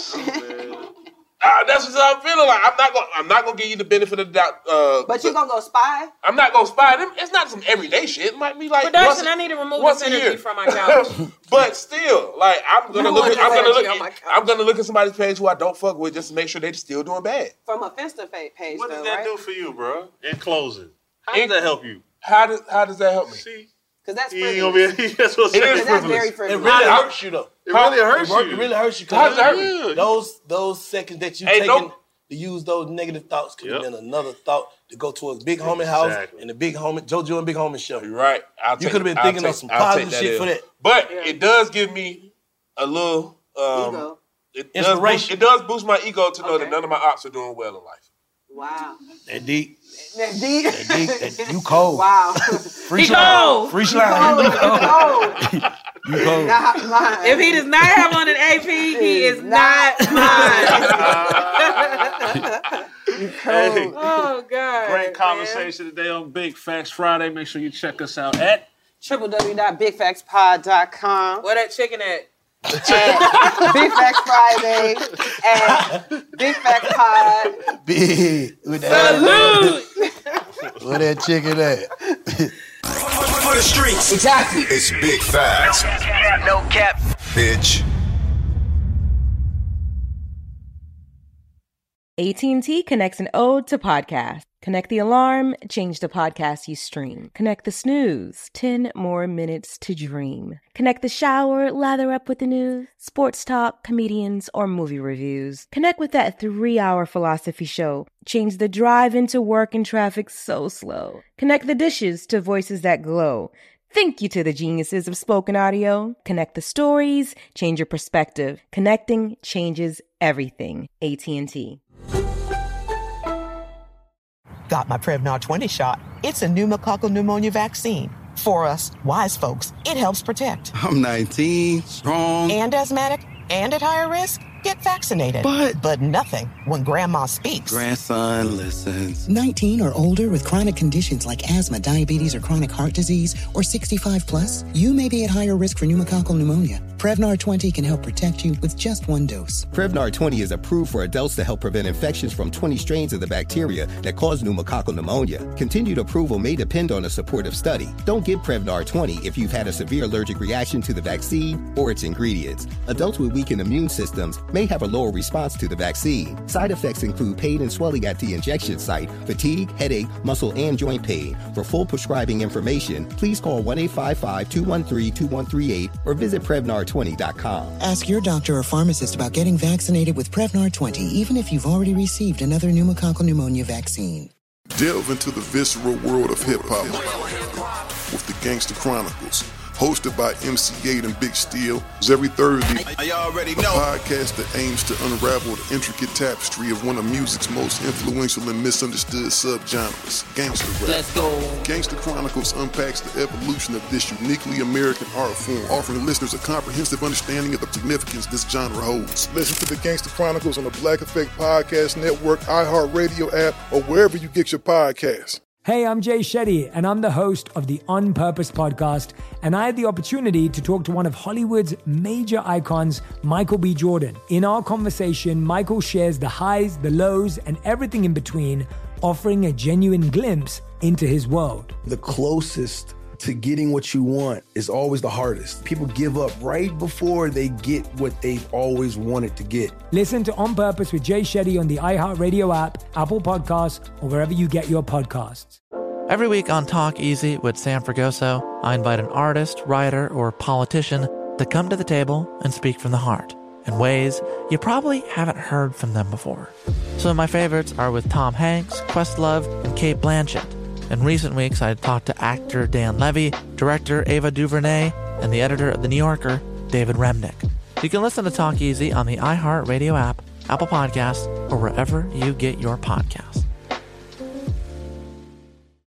y'all. Uh, that's what I'm feeling like. I'm not gonna. I'm not gonna give you the benefit of the doubt. Uh, But you gonna go spy? I'm not gonna spy them. It's not some everyday shit. It might be like production, once, I need to remove once this a year. energy from my couch. But still, like I'm gonna You look. want At, I'm this gonna look. energy on my At, couch. I'm gonna look at somebody's page who I don't fuck with just to make sure they're still doing bad. From a Finsta fa- page, What though, does that right? do for you, bro? In closing, how does that help you? How does How does that help me? See, Because that's he ain't gonna be. frivolous. That's what It I'm is saying. That's very frivolous. It frivolous. really I- hurts you though. It really hurts It, you. it really hurts you. How does it hurt Yeah. me? Those those seconds that you Ain't taking no- to use those negative thoughts could have Yep. been another thought to go towards Big Homie house Exactly. and the Big Homie JoJo and Big Homie show. You're right. I'll You take- could have been I'll thinking take- of some I'll take positive that shit L. for that. But it does give me a little um, Ego. it does Inspiration. boost- It does boost my ego to know Okay. that none of my ops are doing well in life. Wow. That deep. That deep. That deep. That, you cold. Wow. Free He slime. cold. Free slime. You cold. You cold. Not mine. If he does not have on an A P, he is not mine. You Hey, cold. Oh God! great man. conversation today on Big Facts Friday. Make sure you check us out at w w w dot big facts pod dot com. Where that chicken at? At Big Facts Friday. At Big Facts Pod. Big. With that, Salute. where that chicken at? For the streets. Exactly. It's Big Facts. No cap. Bitch. A T and T connects an ode to podcast. Connect the alarm, change the podcast you stream. Connect the snooze, ten more minutes to dream. Connect the shower, lather up with the news, sports talk, comedians, or movie reviews. Connect with that three-hour philosophy show. Change the drive into work and traffic so slow. Connect the dishes to voices that glow. Thank you to the geniuses of spoken audio. Connect the stories, change your perspective. Connecting changes everything. A T and T. Got my Prevnar twenty shot. It's a pneumococcal pneumonia vaccine. For us, wise folks, it helps protect. I'm nineteen, strong. And asthmatic and at higher risk? Get vaccinated. But- But nothing when grandma speaks. Grandson listens. nineteen or older with chronic conditions like asthma, diabetes, or chronic heart disease, or sixty-five plus, you may be at higher risk for pneumococcal pneumonia. Prevnar twenty can help protect you with just one dose. Prevnar twenty is approved for adults to help prevent infections from twenty strains of the bacteria that cause pneumococcal pneumonia. Continued approval may depend on a supportive study. Don't give Prevnar twenty if you've had a severe allergic reaction to the vaccine or its ingredients. Adults with weakened immune systems may have a lower response to the vaccine. Side effects include pain and swelling at the injection site, fatigue, headache, muscle, and joint pain. For full prescribing information, please call one eight five five, two one three, two one three eight or visit Prevnar twenty dot com. Ask your doctor or pharmacist about getting vaccinated with Prevnar twenty, even if you've already received another pneumococcal pneumonia vaccine. Delve into the visceral world of hip-hop with the Gangster Chronicles, hosted by M C eight and Big Steel. Every Thursday, I already know. A podcast that aims to unravel the intricate tapestry of one of music's most influential and misunderstood subgenres, gangster rap. Let's go. Gangster Chronicles unpacks the evolution of this uniquely American art form, offering listeners a comprehensive understanding of the significance this genre holds. Listen to the Gangster Chronicles on the Black Effect Podcast Network, iHeartRadio app, or wherever you get your podcasts. Hey, I'm Jay Shetty, and I'm the host of the On Purpose podcast, and I had the opportunity to talk to one of Hollywood's major icons, Michael B. Jordan. In our conversation, Michael shares the highs, the lows, and everything in between, offering a genuine glimpse into his world. The closest to getting what you want is always the hardest. People give up right before they get what they've always wanted to get. Listen to On Purpose with Jay Shetty on the iHeartRadio app, Apple Podcasts, or wherever you get your podcasts. Every week on Talk Easy with Sam Fragoso, I invite an artist, writer, or politician to come to the table and speak from the heart in ways you probably haven't heard from them before. Some of my favorites are with Tom Hanks, Questlove, and Cate Blanchett. In recent weeks, I talked to actor Dan Levy, director Ava DuVernay, and the editor of The New Yorker, David Remnick. You can listen to Talk Easy on the iHeartRadio app, Apple Podcasts, or wherever you get your podcasts.